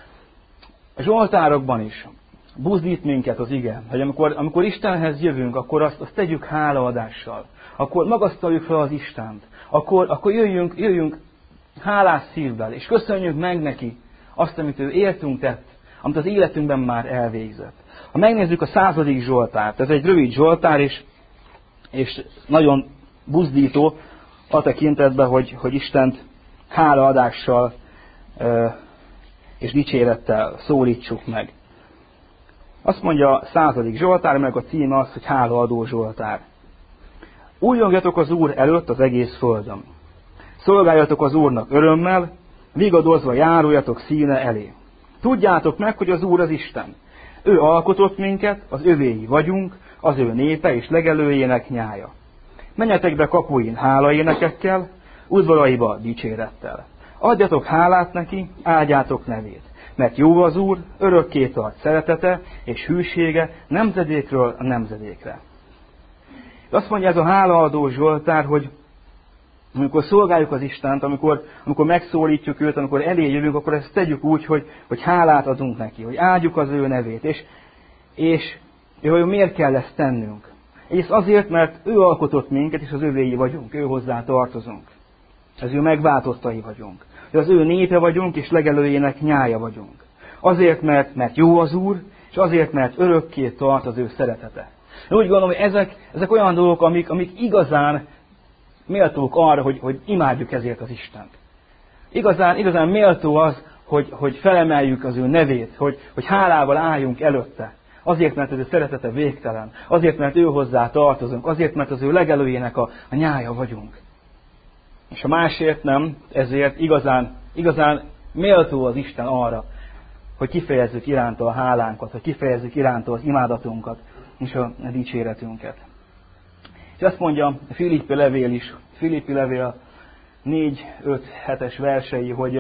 A Zsoltárokban is buzdít minket az ige, hogy amikor, amikor Istenhez jövünk, akkor azt, azt tegyük hálaadással. Akkor magasztaljuk fel az Istent. Akkor, akkor jöjjünk, jöjjünk hálás szívvel, és köszönjük meg neki azt, amit ő értünk tett, amit az életünkben már elvégzett. Ha megnézzük a századik Zsoltárt, ez egy rövid Zsoltár, és, és nagyon buzdító a tekintetben, hogy, hogy Istent hálaadással e, és dicsérettel szólítsuk meg. Azt mondja a századik Zsoltár, meg a címe az, hogy hálaadó Zsoltár. Újjongjatok az Úr előtt az egész földön. Szolgáljatok az Úrnak örömmel, vigadozva járuljatok színe elé. Tudjátok meg, hogy az Úr az Isten. Ő alkotott minket, az övéi vagyunk, az ő népe és legelőjének nyája. Menjetek be kapuin hálaénekekkel, udvaraiba dicsérettel. Adjatok hálát neki, áldjátok nevét. Mert jó az Úr, örökké tart szeretete és hűsége nemzedékről a nemzedékre. Azt mondja ez a hálaadó Zsoltár, hogy amikor szolgáljuk az Istent, amikor, amikor megszólítjuk őt, amikor elé jövünk, akkor ezt tegyük úgy, hogy, hogy hálát adunk neki, hogy áldjuk az ő nevét. És, és, és hogy miért kell ezt tennünk? És azért, mert ő alkotott minket, és az övéi vagyunk, ő hozzá tartozunk. Az ő megváltottai vagyunk. Az ő népe vagyunk, és legelőjének nyája vagyunk. Azért, mert, mert jó az Úr, és azért, mert örökké tart az ő szeretete. Én úgy gondolom, hogy ezek, ezek olyan dolgok, amik, amik igazán méltók arra, hogy, hogy imádjuk ezért az Istent. Igazán, igazán méltó az, hogy, hogy felemeljük az ő nevét, hogy, hogy hálával álljunk előtte. Azért, mert az ő szeretete végtelen. Azért, mert ő hozzá tartozunk. Azért, mert az ő legelőjének a, a nyája vagyunk. És ha másért nem, ezért igazán, igazán méltó az Isten arra, hogy kifejezzük iránta a hálánkat, hogy kifejezzük iránta az imádatunkat és a dicséretünket. És azt mondja a Filippi levél is, Filippi levél négy öt hetes versei, hogy,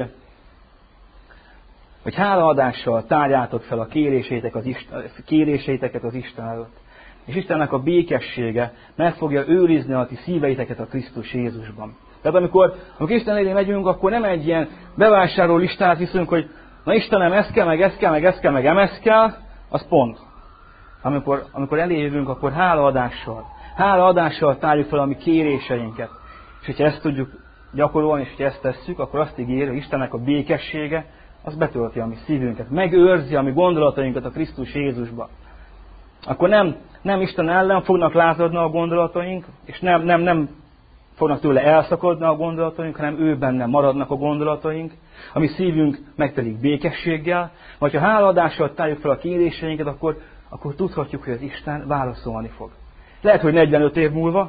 hogy hálaadással tárjátok fel a kérésétek az Isten, kéréséteket az Isten előtt. És Istennek a békessége meg fogja őrizni a ti szíveiteket a Krisztus Jézusban. Tehát amikor, amikor Isten elé megyünk, akkor nem egy ilyen bevásárló listát viszünk, hogy na Istenem, ez kell, meg ez kell, meg ez kell, meg ez kell, az pont. Amikor, amikor elé jövünk, akkor hálaadással. Hálaadással tárjuk fel a mi kéréseinket. És hogyha ezt tudjuk gyakorolni, és hogyha ezt tesszük, akkor azt ígéri, hogy Istennek a békessége, az betölti a mi szívünket, megőrzi a mi gondolatainkat a Krisztus Jézusba. Akkor nem, nem Isten ellen fognak lázadni a gondolataink, és nem, nem, nem fognak tőle elszakadni a gondolataink, hanem ő benne maradnak a gondolataink, a mi szívünk megtelik békességgel, vagy ha hálaadással tárjuk fel a kéréseinket, akkor, akkor tudhatjuk, hogy az Isten válaszolni fog. Lehet, hogy negyvenöt év múlva,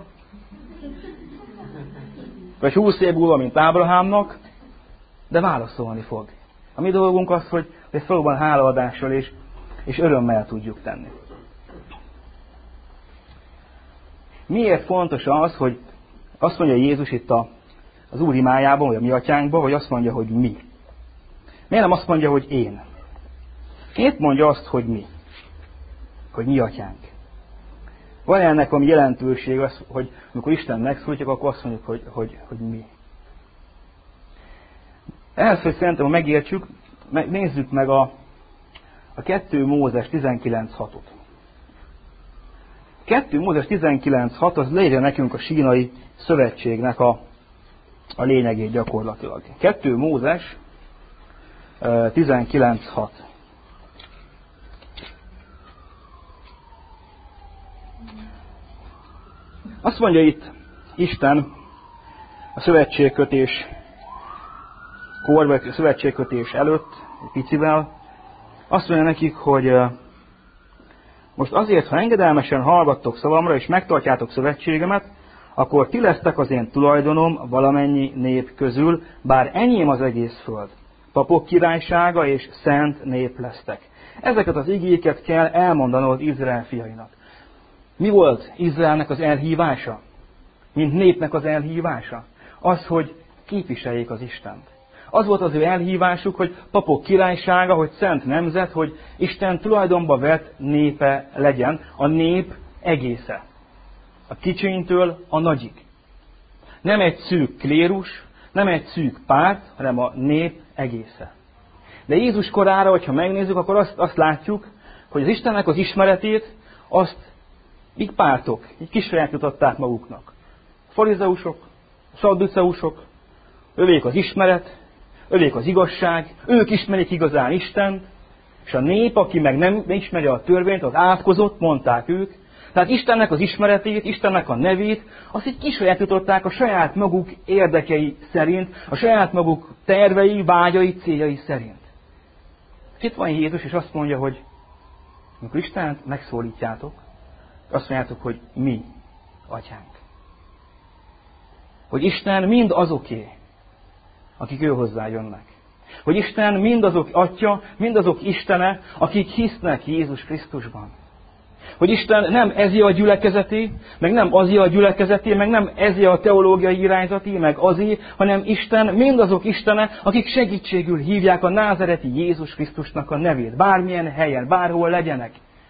vagy húsz év múlva, mint Ábrahámnak, de válaszolni fog. A mi dolgunk az, hogy ezt valóban hálaadással és, és örömmel tudjuk tenni. Miért fontos az, hogy azt mondja Jézus itt a, az Úr imájában, vagy a mi atyánkban, hogy azt mondja, hogy mi? Miért nem azt mondja, hogy én? Miért mondja azt, hogy mi? Hogy mi atyánk? Van ennek valami jelentőség, az, hogy amikor Isten megszólítjuk, akkor azt mondjuk, hogy, hogy, hogy mi. Ehhez, hogy szerintem, ha megértsük, nézzük meg a, a kettő Mózes tizenkilenc hatot. kettő Mózes tizenkilenc hat az leírja nekünk a sínai szövetségnek a, a lényegét gyakorlatilag. kettő Mózes tizenkilenc hat. Azt mondja itt Isten a szövetségkötés kor, vagy a szövetségkötés előtt, egy picivel, azt mondja nekik, hogy most azért, ha engedelmesen hallgattok szavamra, és megtartjátok szövetségemet, akkor ti lesztek az én tulajdonom valamennyi nép közül, bár enyém az egész föld. Papok királysága és szent nép lesztek. Ezeket az igéket kell elmondanod Izrael fiainak. Mi volt Izraelnek az elhívása? Mint népnek az elhívása? Az, hogy képviseljék az Istent. Az volt az ő elhívásuk, hogy papok királysága, hogy szent nemzet, hogy Isten tulajdonba vett népe legyen, a nép egésze. A kicsintől a nagyig. Nem egy szűk klérus, nem egy szűk párt, hanem a nép egésze. De Jézus korára, hogyha megnézzük, akkor azt, azt látjuk, hogy az Istennek az ismeretét, azt így pártok, így kisajátították maguknak. A farizeusok, a szadduceusok, övék az ismeret, övék az igazság, ők ismerik igazán Istent, és a nép, aki meg nem ismeri a törvényt, az átkozott, mondták ők. Tehát Istennek az ismeretét, Istennek a nevét, azt így kisajátították a saját maguk érdekei szerint, a saját maguk tervei, vágyai, céljai szerint. És itt van Jézus, és azt mondja, hogy amikor Istent megszólítjátok, azt mondjátok, hogy mi, atyánk. Hogy Isten mind azoké, akik ő hozzá jönnek. Hogy Isten mindazok atya, mindazok Istene, akik hisznek Jézus Krisztusban. Hogy Isten nem ezi a gyülekezeté, meg nem azi a gyülekezeté, meg nem ezi a teológiai irányzati, meg azi, hanem Isten mindazok Istene, akik segítségül hívják a názereti Jézus Krisztusnak a nevét. Bármilyen helyen, bárhol legyenek.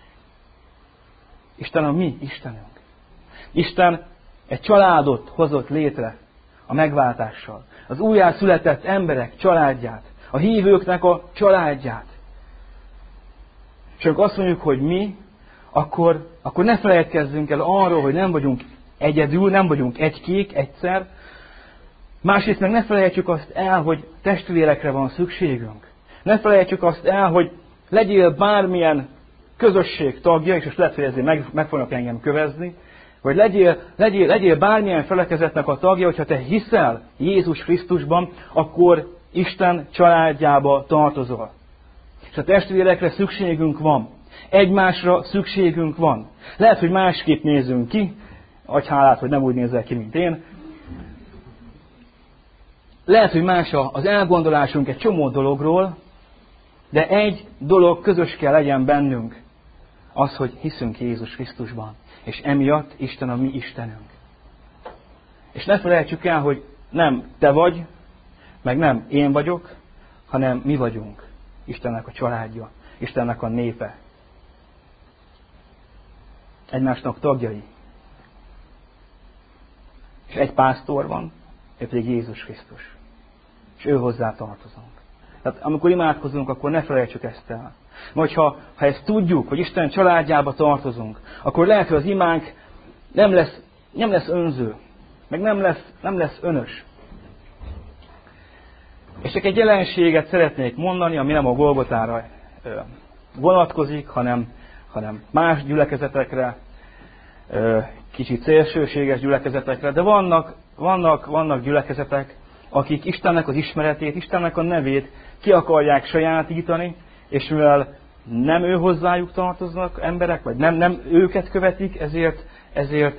Isten a mi Istenünk. Isten egy családot hozott létre a megváltással. Az újjászületett emberek családját, a hívőknek a családját. És amikor azt mondjuk, hogy mi, akkor, akkor ne felejtkezzünk el arról, hogy nem vagyunk egyedül, nem vagyunk egykék, egyszer. Másrészt meg ne felejtsük azt el, hogy testvérekre van szükségünk. Ne felejtsük azt el, hogy legyél bármilyen közösség tagja, és most lehet, hogy ezért meg, meg fognak engem kövezni, vagy legyél, legyél, legyél bármilyen felekezetnek a tagja, hogyha te hiszel Jézus Krisztusban, akkor Isten családjába tartozol. És a testvérekre szükségünk van. Egymásra szükségünk van. Lehet, hogy másképp nézünk ki, adj hálát, hogy nem úgy nézel ki, mint én. Lehet, hogy más az elgondolásunk egy csomó dologról, de egy dolog közös kell legyen bennünk. Az, hogy hiszünk Jézus Krisztusban. És emiatt Isten a mi Istenünk. És ne felejtsük el, hogy nem te vagy, meg nem én vagyok, hanem mi vagyunk Istennek a családja, Istennek a népe. Egymásnak tagjai. És egy pásztor van, ő pedig Jézus Krisztus. És ő hozzá tartozunk. Tehát amikor imádkozunk, akkor ne felejtsük ezt el. Vagy ha, ha ezt tudjuk, hogy Isten családjába tartozunk, akkor lehet, hogy az imánk nem lesz, nem lesz önző, meg nem lesz, nem lesz önös. És csak egy jelenséget szeretnék mondani, ami nem a Golgotára vonatkozik, hanem, hanem más gyülekezetekre, kicsit szélsőséges gyülekezetekre, de vannak, vannak, vannak gyülekezetek, akik Istennek az ismeretét, Istennek a nevét ki akarják sajátítani, és mivel nem ő hozzájuk tartoznak emberek, vagy nem, nem őket követik, ezért, ezért,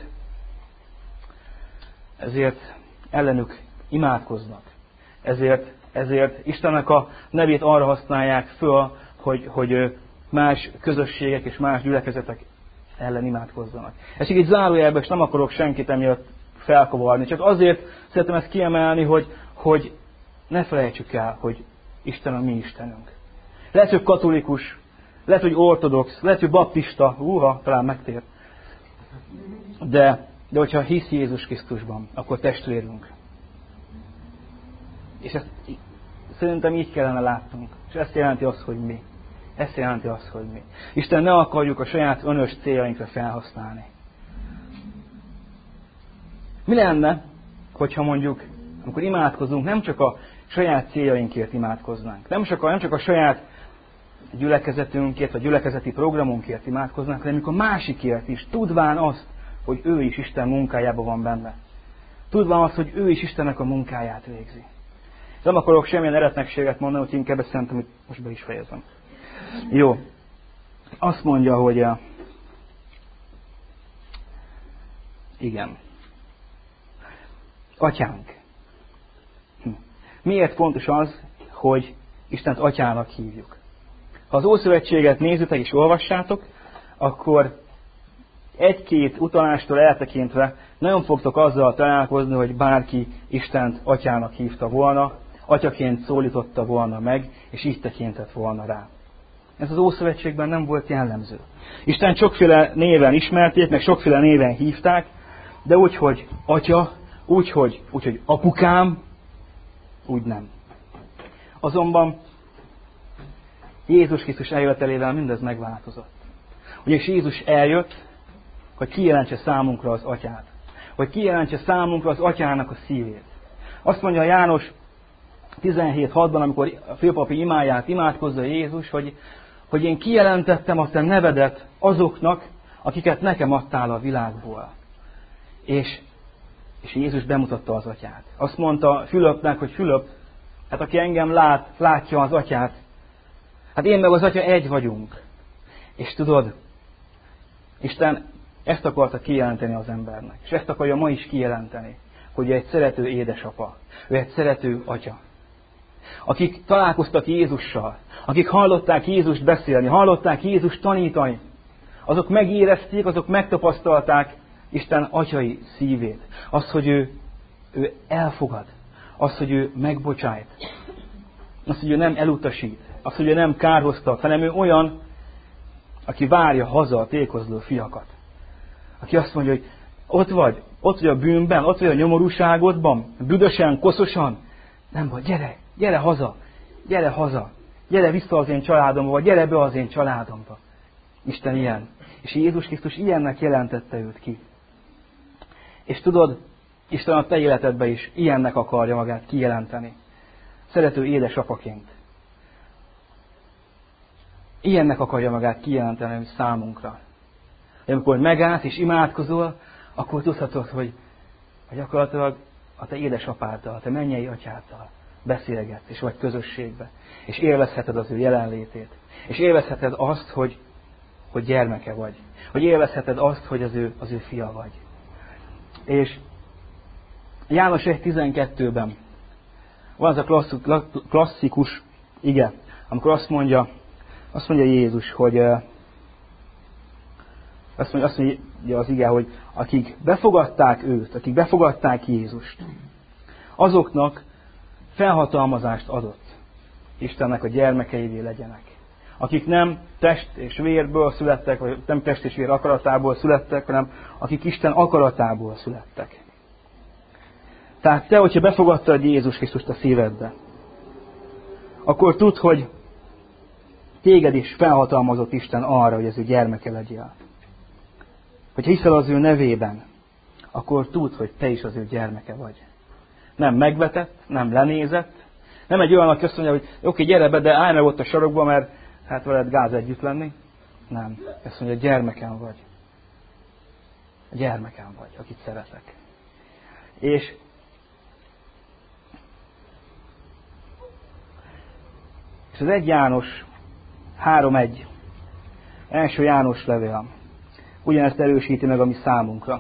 ezért ellenük imádkoznak. Ezért, ezért Istennek a nevét arra használják föl, hogy, hogy más közösségek és más gyülekezetek ellen imádkozzanak. Ez csak egy zárójelben, és nem akarok senkit emiatt felkavarni. Csak azért szeretem ezt kiemelni, hogy, hogy ne felejtsük el, hogy Isten a mi Istenünk. Lehet, hogy katolikus, lehet, hogy ortodox, lehet, hogy baptista, húha, talán megtér. De, de hogyha hisz Jézus Krisztusban, akkor testvérünk. És ezt szerintem így kellene látnunk. És ezt jelenti azt, hogy mi. Ezt jelenti azt, hogy mi. Isten ne akarjuk a saját önös céljainkra felhasználni. Mi lenne, hogyha mondjuk, amikor imádkozunk, nem csak a saját céljainkért imádkoznánk. Nem csak a, nem csak a saját gyülekezetünkért, vagy gyülekezeti programunkért imádkoznánk, hanem amikor másikért is, tudván azt, hogy ő is Isten munkájában van benne. Tudván azt, hogy ő is Istennek a munkáját végzi. Nem akarok semmilyen eretnekséget mondani, hogy inkább ezt szerintem, hogy most be is fejezem. Jó. Azt mondja, hogy a... igen. Atyánk. Hm. Miért fontos az, hogy Istent atyának hívjuk? Ha az Ószövetséget nézitek és olvassátok, akkor egy-két utalástól eltekintve nagyon fogtok azzal találkozni, hogy bárki Istent atyának hívta volna, atyaként szólította volna meg, és így tekintett volna rá. Ez az Ószövetségben nem volt jellemző. Isten sokféle néven ismerték, meg sokféle néven hívták, de úgy, hogy atya, úgy, hogy, úgy, hogy apukám, úgy nem. Azonban Jézus Krisztus eljövetelével mindez megváltozott. Ugyanis Jézus eljött, hogy kijelentse számunkra az atyát. Hogy kijelentse számunkra az atyának a szívét. Azt mondja János tizenhét hatban, amikor a főpapi imáját imádkozza Jézus, hogy, hogy én kijelentettem a te nevedet azoknak, akiket nekem adtál a világból. És, és Jézus bemutatta az atyát. Azt mondta Fülöpnek, hogy Fülöp, hát aki engem lát, látja az atyát. Hát én meg az atya egy vagyunk. És tudod, Isten ezt akarta kijelenteni az embernek. És ezt akarja ma is kijelenteni, hogy ő egy szerető édesapa. Ő egy szerető atya. Akik találkoztak Jézussal, akik hallották Jézust beszélni, hallották Jézust tanítani, azok megérezték, azok megtapasztalták Isten atyai szívét. Azt, hogy ő, ő elfogad. Azt, hogy ő megbocsájt. Azt, hogy ő nem elutasít. Azt, hogy ő nem kárhoztat, hanem ő olyan, aki várja haza a tékozló fiakat. Aki azt mondja, hogy ott vagy, ott vagy a bűnben, ott vagy a nyomorúságodban, büdösen, koszosan. Nem baj, gyere, gyere haza, gyere haza, gyere vissza az én családomba, vagy gyere be az én családomba. Isten ilyen. És Jézus Krisztus ilyennek jelentette őt ki. És tudod, Isten a te életedben is ilyennek akarja magát kijelenteni. Szerető édesapaként. Ilyennek akarja magát kijelenteni számunkra. De amikor megállsz és imádkozol, akkor tudhatod, hogy, hogy gyakorlatilag a te édesapáddal, a te mennyei atyáddal beszélgetsz, és vagy közösségbe. És élvezheted az ő jelenlétét. És élvezheted azt, hogy, hogy gyermeke vagy. Hogy élvezheted azt, hogy az ő, az ő fia vagy. És János egy tizenkettőben van az a klasszikus ige, amikor azt mondja, azt mondja Jézus, hogy azt mondja, azt mondja az ige, hogy akik befogadták őt, akik befogadták Jézust, azoknak felhatalmazást adott Istennek a gyermekeivé legyenek. Akik nem test és vérből születtek, vagy nem test és vér akaratából születtek, hanem akik Isten akaratából születtek. Tehát te, hogyha befogadtad Jézus Krisztust a szívedbe, akkor tudd, hogy téged is felhatalmazott Isten arra, hogy az ő gyermeke legyél. Hogyha hiszel az ő nevében, akkor tudd, hogy te is az ő gyermeke vagy. Nem megvetett, nem lenézett, nem egy olyan, aki azt mondja, hogy oké, gyere be, de állj meg ott a sarokba, mert hát veled gáz együtt lenni. Nem. Ezt mondja, gyermekem vagy. Gyermekem vagy, akit szeretek. És és az egy János három egy, első János levél, ugyanezt erősíti meg a mi számunkra.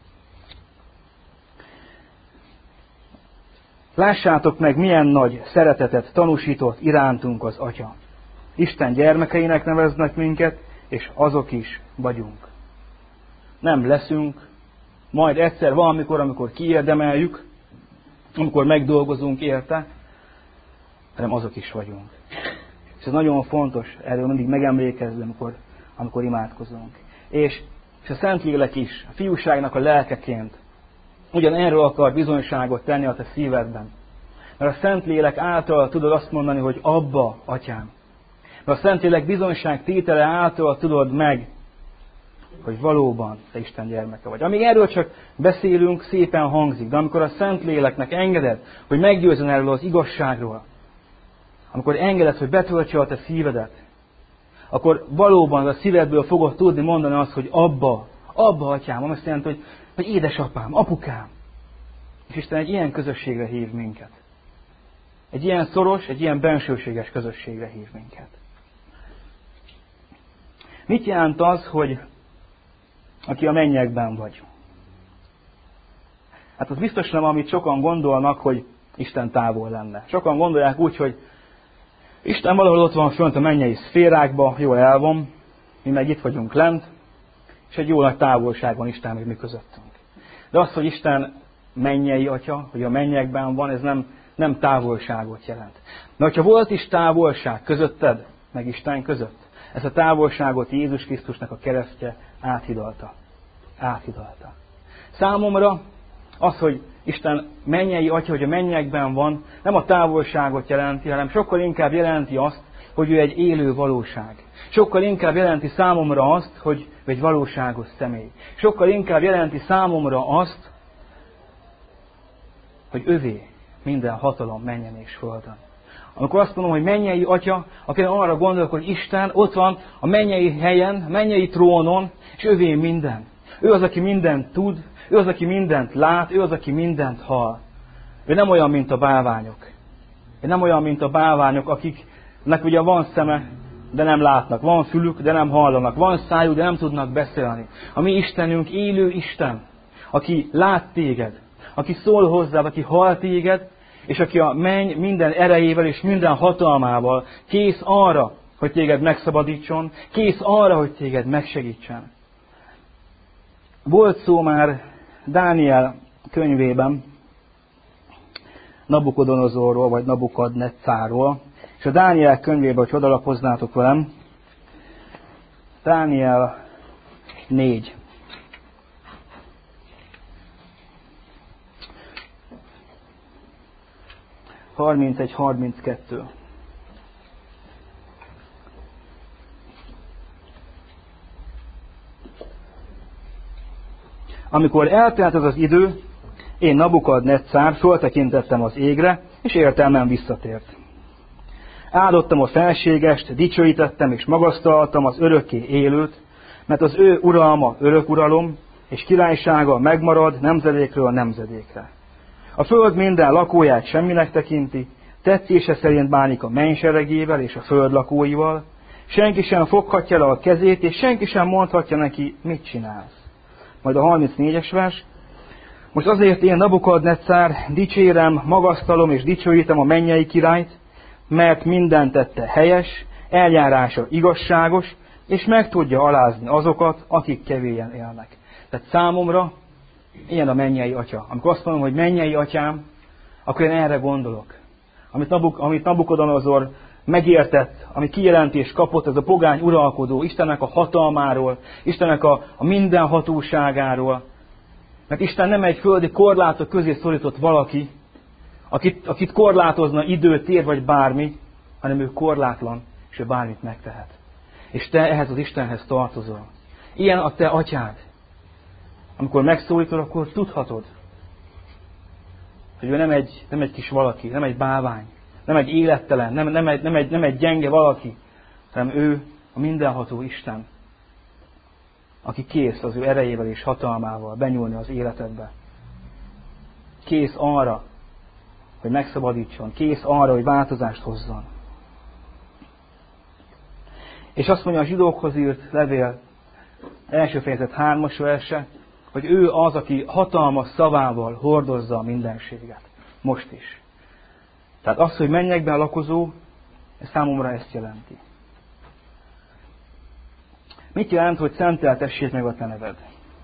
Lássátok meg, milyen nagy szeretetet tanúsított irántunk az Atya. Isten gyermekeinek neveznek minket, és azok is vagyunk. Nem leszünk, majd egyszer valamikor, amikor kiérdemeljük, amikor megdolgozunk érte, hanem azok is vagyunk. És ez nagyon fontos, erről mindig megemlékezni, amikor, amikor imádkozunk. És és a Szentlélek is, a fiúságnak a lelkeként ugyan erről akar bizonyságot tenni a te szívedben. Mert a Szentlélek által tudod azt mondani, hogy Abba, Atyám. Mert a Szentlélek bizonyság tétele által tudod meg, hogy valóban te Isten gyermeke vagy. Amíg erről csak beszélünk, szépen hangzik, de amikor a Szentléleknek engeded, hogy meggyőzzen erről az igazságról, amikor engeded, hogy betöltse a te szívedet, akkor valóban a szívedből fogod tudni mondani azt, hogy Abba, Abba, Atyám, azt jelenti, hogy, hogy édesapám, apukám. És Isten egy ilyen közösségre hív minket. Egy ilyen szoros, egy ilyen bensőséges közösségre hív minket. Mit jelent az, hogy aki a mennyekben vagy? Hát az biztos nem, amit sokan gondolnak, hogy Isten távol lenne. Sokan gondolják úgy, hogy Isten valahol ott van fönt a mennyei szférákba, jól el van, mi meg itt vagyunk lent, és egy jó nagy távolság van Isten meg mi közöttünk. De az, hogy Isten mennyei Atya, hogy a mennyekben van, ez nem, nem távolságot jelent. De hogyha volt is távolság közötted, meg Isten között, ezt a távolságot Jézus Krisztusnak a keresztje áthidalta. Áthidalta. Számomra az, hogy Isten mennyei Atya, hogy a mennyekben van, nem a távolságot jelenti, hanem sokkal inkább jelenti azt, hogy ő egy élő valóság. Sokkal inkább jelenti számomra azt, hogy ő egy valóságos személy. Sokkal inkább jelenti számomra azt, hogy övé minden hatalom menjen és földön. Amikor azt mondom, hogy mennyei Atya, akkor arra gondolok, hogy Isten ott van a mennyei helyen, a mennyei trónon, és övé minden. Ő az, aki mindent tud, ő az, aki mindent lát, ő az, aki mindent hall. Ő nem olyan, mint a bálványok. Ő nem olyan, mint a bálványok, akiknek ugye van szeme, de nem látnak. Van fülük, de nem hallanak. Van szájuk, de nem tudnak beszélni. A mi Istenünk élő Isten, aki lát téged, aki szól hozzád, aki hall téged, és aki a menny minden erejével és minden hatalmával kész arra, hogy téged megszabadítson, kész arra, hogy téged megsegítsen. Volt szó már Dániel könyvében Nabukodonozorról, vagy Nabukadnetszárról, és a Dániel könyvében, hogy odalapoznátok velem, Dániel négy. harmincegy harminckettő. Amikor eltelt az az idő, én Nabukadnetszár föltekintettem az égre, és értelmem visszatért. Áldottam a felségest, dicsőítettem és magasztaltam az örökké élőt, mert az ő uralma örök uralom, és királysága megmarad nemzedékről nemzedékre. A föld minden lakóját semminek tekinti, tetszése szerint bánik a mennyseregével és a föld lakóival, senki sem foghatja le a kezét, és senki sem mondhatja neki, mit csinálsz. Majd a harmincnégyes vers. Most azért én Nabukadnetszár dicsérem, magasztalom és dicsőítem a mennyei királyt, mert mindent tette helyes, eljárása igazságos, és meg tudja alázni azokat, akik kevélyen élnek. Tehát számomra ilyen a mennyei Atya. Amikor azt mondom, hogy mennyei Atyám, akkor én erre gondolok. Amit, Nabuk, amit Nabukodonozor megértett, ami kijelentést kapott, ez a pogány uralkodó, Istennek a hatalmáról, Istennek a, a mindenhatóságáról. Mert Isten nem egy földi korlátok közé szorított valaki, akit, akit korlátozna idő, tér vagy bármi, hanem ő korlátlan, és ő bármit megtehet. És te ehhez az Istenhez tartozol. Ilyen a te atyád. Amikor megszólítod, akkor tudhatod, hogy ő nem egy, nem egy kis valaki, nem egy bálvány, nem egy élettelen, nem, nem, egy, nem, egy, nem egy gyenge valaki, hanem ő a mindenható Isten, aki kész az ő erejével és hatalmával benyúlni az életedbe. Kész arra, hogy megszabadítson, kész arra, hogy változást hozzon. És azt mondja a zsidókhoz írt levél első fejezet hármas verse, hogy ő az, aki hatalmas szavával hordozza a mindenséget. Most is. Tehát az, hogy mennyekben lakozó, ez számomra ezt jelenti. Mit jelent, hogy szenteltessék meg a te neved?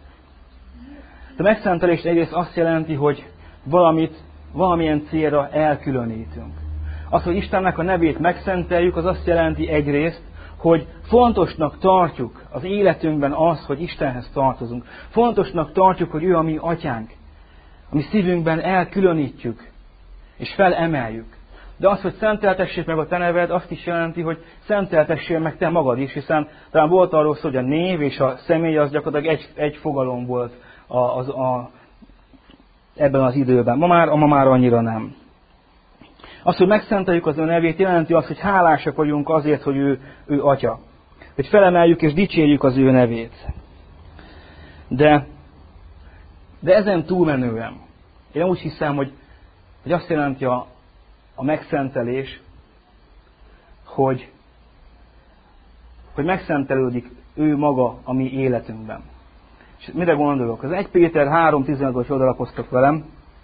A megszentelés egyrészt azt jelenti, hogy valamit, valamilyen célra elkülönítünk. Az, hogy Istennek a nevét megszenteljük, az azt jelenti egyrészt, hogy fontosnak tartjuk az életünkben azt, hogy Istenhez tartozunk. Fontosnak tartjuk, hogy ő a mi atyánk. A mi szívünkben elkülönítjük, és felemeljük. De az, hogy szenteltessék meg a te neved, azt is jelenti, hogy szenteltessél meg te magad is, hiszen talán volt arról szó, hogy a név és a személy az gyakorlatilag egy, egy fogalom volt a, az, a, ebben az időben. Ma már, ma már annyira nem. Az, hogy megszenteljük az ő nevét, jelenti azt, hogy hálásak vagyunk azért, hogy ő, ő atya. Hogy felemeljük és dicsérjük az ő nevét. De, de ezen túlmenően, én úgy hiszem, hogy, hogy azt jelenti a, a megszentelés, hogy, hogy megszentelődik ő maga a mi életünkben. És mire gondolok? Az egy Péter három tizenöt-ben odalapoztak velem.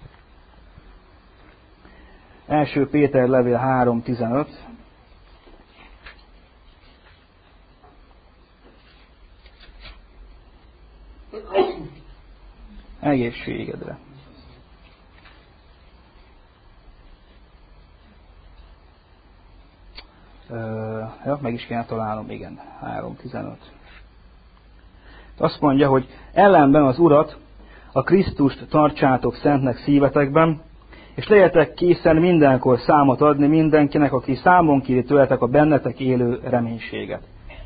első Péter levél három tizenöt. Egészségedre. Uh, ja, meg is kéne találnom, igen, három tizenöt. Azt mondja, hogy ellenben az Urat, a Krisztust tartsátok szentnek szívetekben, és legyetek készen mindenkor számot adni mindenkinek, aki számon kéri tőletek a bennetek élő reménységet.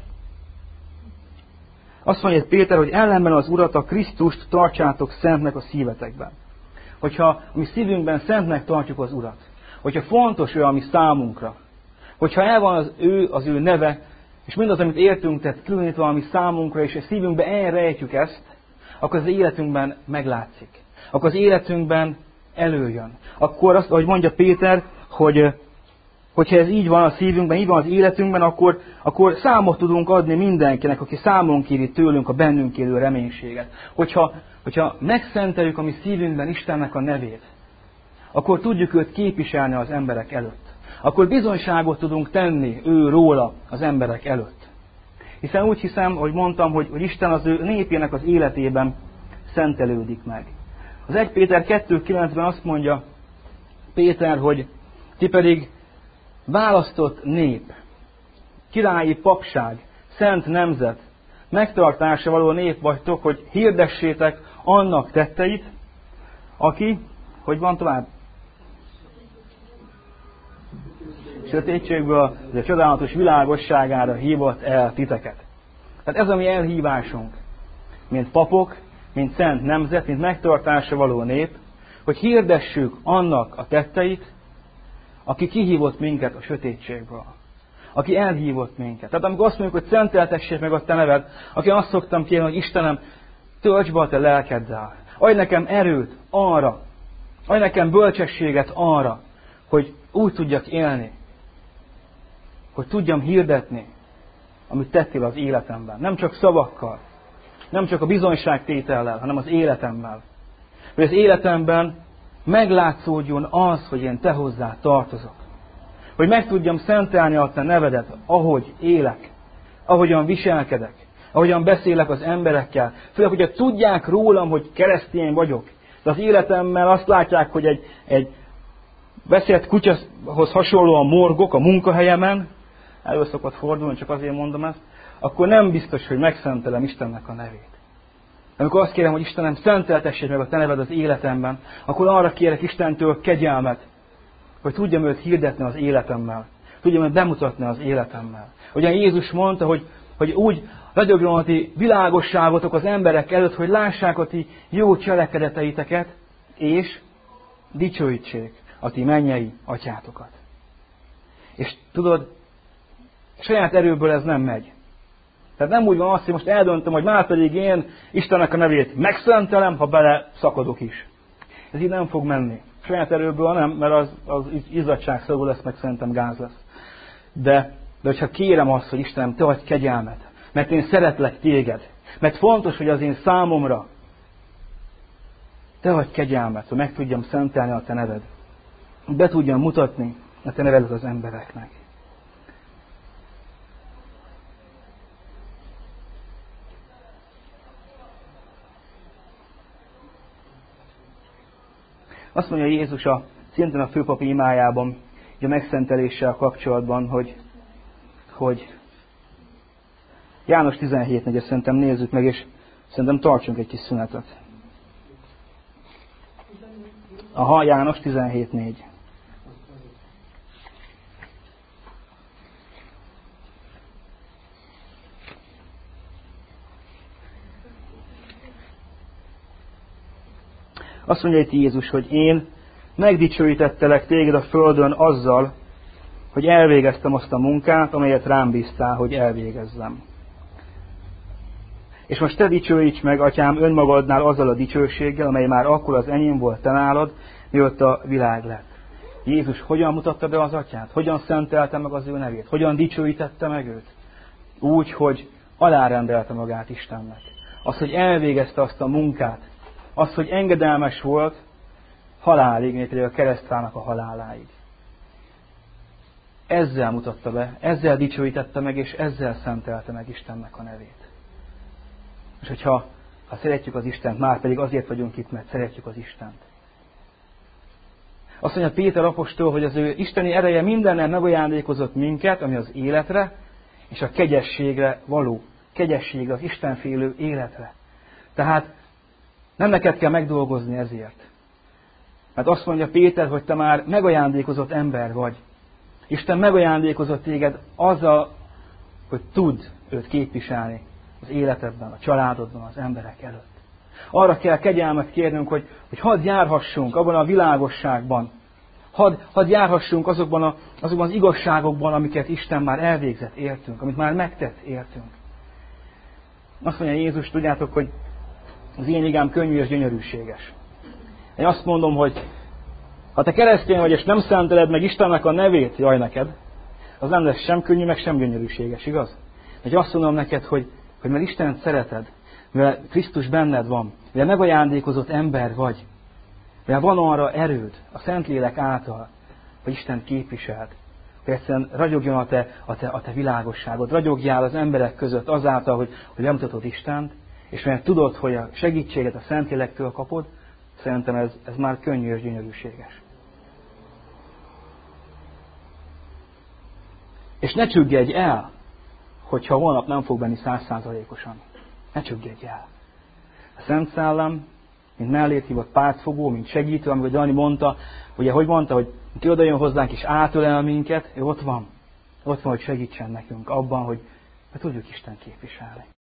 Azt mondja Péter, hogy ellenben az Urat, a Krisztust tartsátok szentnek a szívetekben. Hogyha a mi szívünkben szentnek tartjuk az Urat, hogyha fontos ő a mi számunkra, hogyha el van az ő, az ő neve, és mindaz, amit értünk, tehát különítve a mi számunkra, és a szívünkbe elrejtjük ezt, akkor az életünkben meglátszik. Akkor az életünkben előjön. Akkor azt, ahogy mondja Péter, hogy hogyha ez így van a szívünkben, így van az életünkben, akkor, akkor számot tudunk adni mindenkinek, aki számon kéri tőlünk a bennünk élő reménységet. Hogyha, hogyha megszenteljük a mi szívünkben Istennek a nevét, akkor tudjuk őt képviselni az emberek előtt. Akkor bizonyságot tudunk tenni ő róla az emberek előtt. Hiszen úgy hiszem, hogy mondtam, hogy, hogy Isten az ő népének az életében szentelődik meg. Az egy Péter kettő kilencben azt mondja Péter, hogy ti pedig választott nép, királyi papság, szent nemzet, megtartásra való nép vagytok, hogy hirdessétek annak tetteit, aki, hogy van tovább? Sötétségből a csodálatos világosságára hívott el titeket. Tehát ez a mi elhívásunk, mint papok, mint szent nemzet, mint megtartásra való nép, hogy hirdessük annak a tetteit, aki kihívott minket a sötétségből. Aki elhívott minket. Tehát amikor azt mondjuk, hogy szenteltessék meg a te neved, aki azt szoktam kérni, hogy Istenem, töltsd be a te lelkeddel. Adj nekem erőt arra, adj nekem bölcsességet arra, hogy úgy tudjak élni, hogy tudjam hirdetni, amit tettél az életemben. Nem csak szavakkal, nem csak a bizonyságtétellel, hanem az életemmel. Hogy az életemben meglátszódjon az, hogy én te hozzá tartozok. Hogy meg tudjam szentelni a te nevedet, ahogy élek, ahogyan viselkedek, ahogyan beszélek az emberekkel. Főleg, hogyha tudják rólam, hogy keresztény vagyok, de az életemmel azt látják, hogy egy, egy beszélt kutyahoz hasonlóan morgok a munkahelyemen, elő szokott fordulni, csak azért mondom ezt, akkor nem biztos, hogy megszentelem Istennek a nevét. Amikor azt kérem, hogy Istenem, szenteltessék meg a te neved az életemben, akkor arra kérek Istentől kegyelmet, hogy tudjam őt hirdetni az életemmel. Tudjam őt bemutatni az életemmel. Ugyan Jézus mondta, hogy, hogy úgy ragyogjon a ti világosságotok az emberek előtt, hogy lássák a ti jó cselekedeteiteket, és dicsőítsék a ti mennyei atyátokat. És tudod, saját erőből ez nem megy. Tehát nem úgy van azt, hogy most eldöntöm, hogy már pedig én Istennek a nevét megszentelem, ha bele szakadok is. Ez így nem fog menni. Saját erőből nem, mert az, az izzadságszagú lesz, meg szerintem gáz lesz. De, de hogyha kérem azt, hogy Istenem, te adj kegyelmet, mert én szeretlek téged, mert fontos, hogy az én számomra te adj kegyelmet, hogy meg tudjam szentelni a te neved. Be tudjam mutatni a te nevedet az embereknek. Azt mondja Jézus a, szintén a főpapi imájában, a megszenteléssel kapcsolatban, hogy, hogy János tizenhét négy, szerintem nézzük meg, és szerintem tartsunk egy kis szünetet. Aha, János tizenhét négy. Azt mondja itt Jézus, hogy én megdicsőítettelek téged a földön azzal, hogy elvégeztem azt a munkát, amelyet rám bíztál, hogy elvégezzem. És most te dicsőíts meg, atyám, önmagadnál azzal a dicsőséggel, amely már akkor az enyém volt te nálad, mióta a világ lett. Jézus hogyan mutatta be az atyát? Hogyan szentelte meg az ő nevét? Hogyan dicsőítette meg őt? Úgy, hogy alárendelte magát Istennek. Az, hogy elvégezte azt a munkát, az, hogy engedelmes volt halálig, mégpedig a keresztfának a haláláig. Ezzel mutatta be, ezzel dicsőítette meg, és ezzel szentelte meg Istennek a nevét. És hogyha ha szeretjük az Istent, már pedig azért vagyunk itt, mert szeretjük az Istent. Azt mondja Péter apostol, hogy az ő isteni ereje mindennel megajándékozott minket, ami az életre és a kegyességre való. Kegyességre, az istenfélő életre. Tehát nem neked kell megdolgozni ezért. Mert azt mondja Péter, hogy te már megajándékozott ember vagy. Isten megajándékozott téged azzal, hogy tudd őt képviselni az életedben, a családodban, az emberek előtt. Arra kell kegyelmet kérnünk, hogy, hogy hadd járhassunk abban a világosságban, hadd, hadd járhassunk azokban, a, azokban az igazságokban, amiket Isten már elvégzett értünk, amit már megtett értünk. Azt mondja Jézus, tudjátok, hogy az én igám könnyű és gyönyörűséges. Én azt mondom, hogy ha te keresztény vagy, és nem szenteled meg Istennek a nevét, jaj neked, az nem lesz sem könnyű, meg sem gyönyörűséges, igaz? Hogy azt mondom neked, hogy, hogy mert Istent szereted, mivel Krisztus benned van, mivel megajándékozott ember vagy, mivel van arra erőd a Szentlélek által, hogy Isten képviseld, hogy egyszerűen ragyogjon a te, a, te, a te világosságod, ragyogjál az emberek között azáltal, hogy, hogy bemutatod Istent, és mert tudod, hogy a segítséget a Szentlélektől kapod, szerintem ez, ez már könnyű és gyönyörűséges. És ne csüggedj el, hogyha holnap nem fog benni százszázalékosan. Ne csüggedj el. A Szent Szellem, mint mellét hívott pártfogó, mint segítő, amikor Dani mondta, ugye, hogy mondta, hogy ki oda jön hozzánk és átölel minket, ő ott van. Ott van, hogy segítsen nekünk abban, hogy tudjuk Isten képviselni.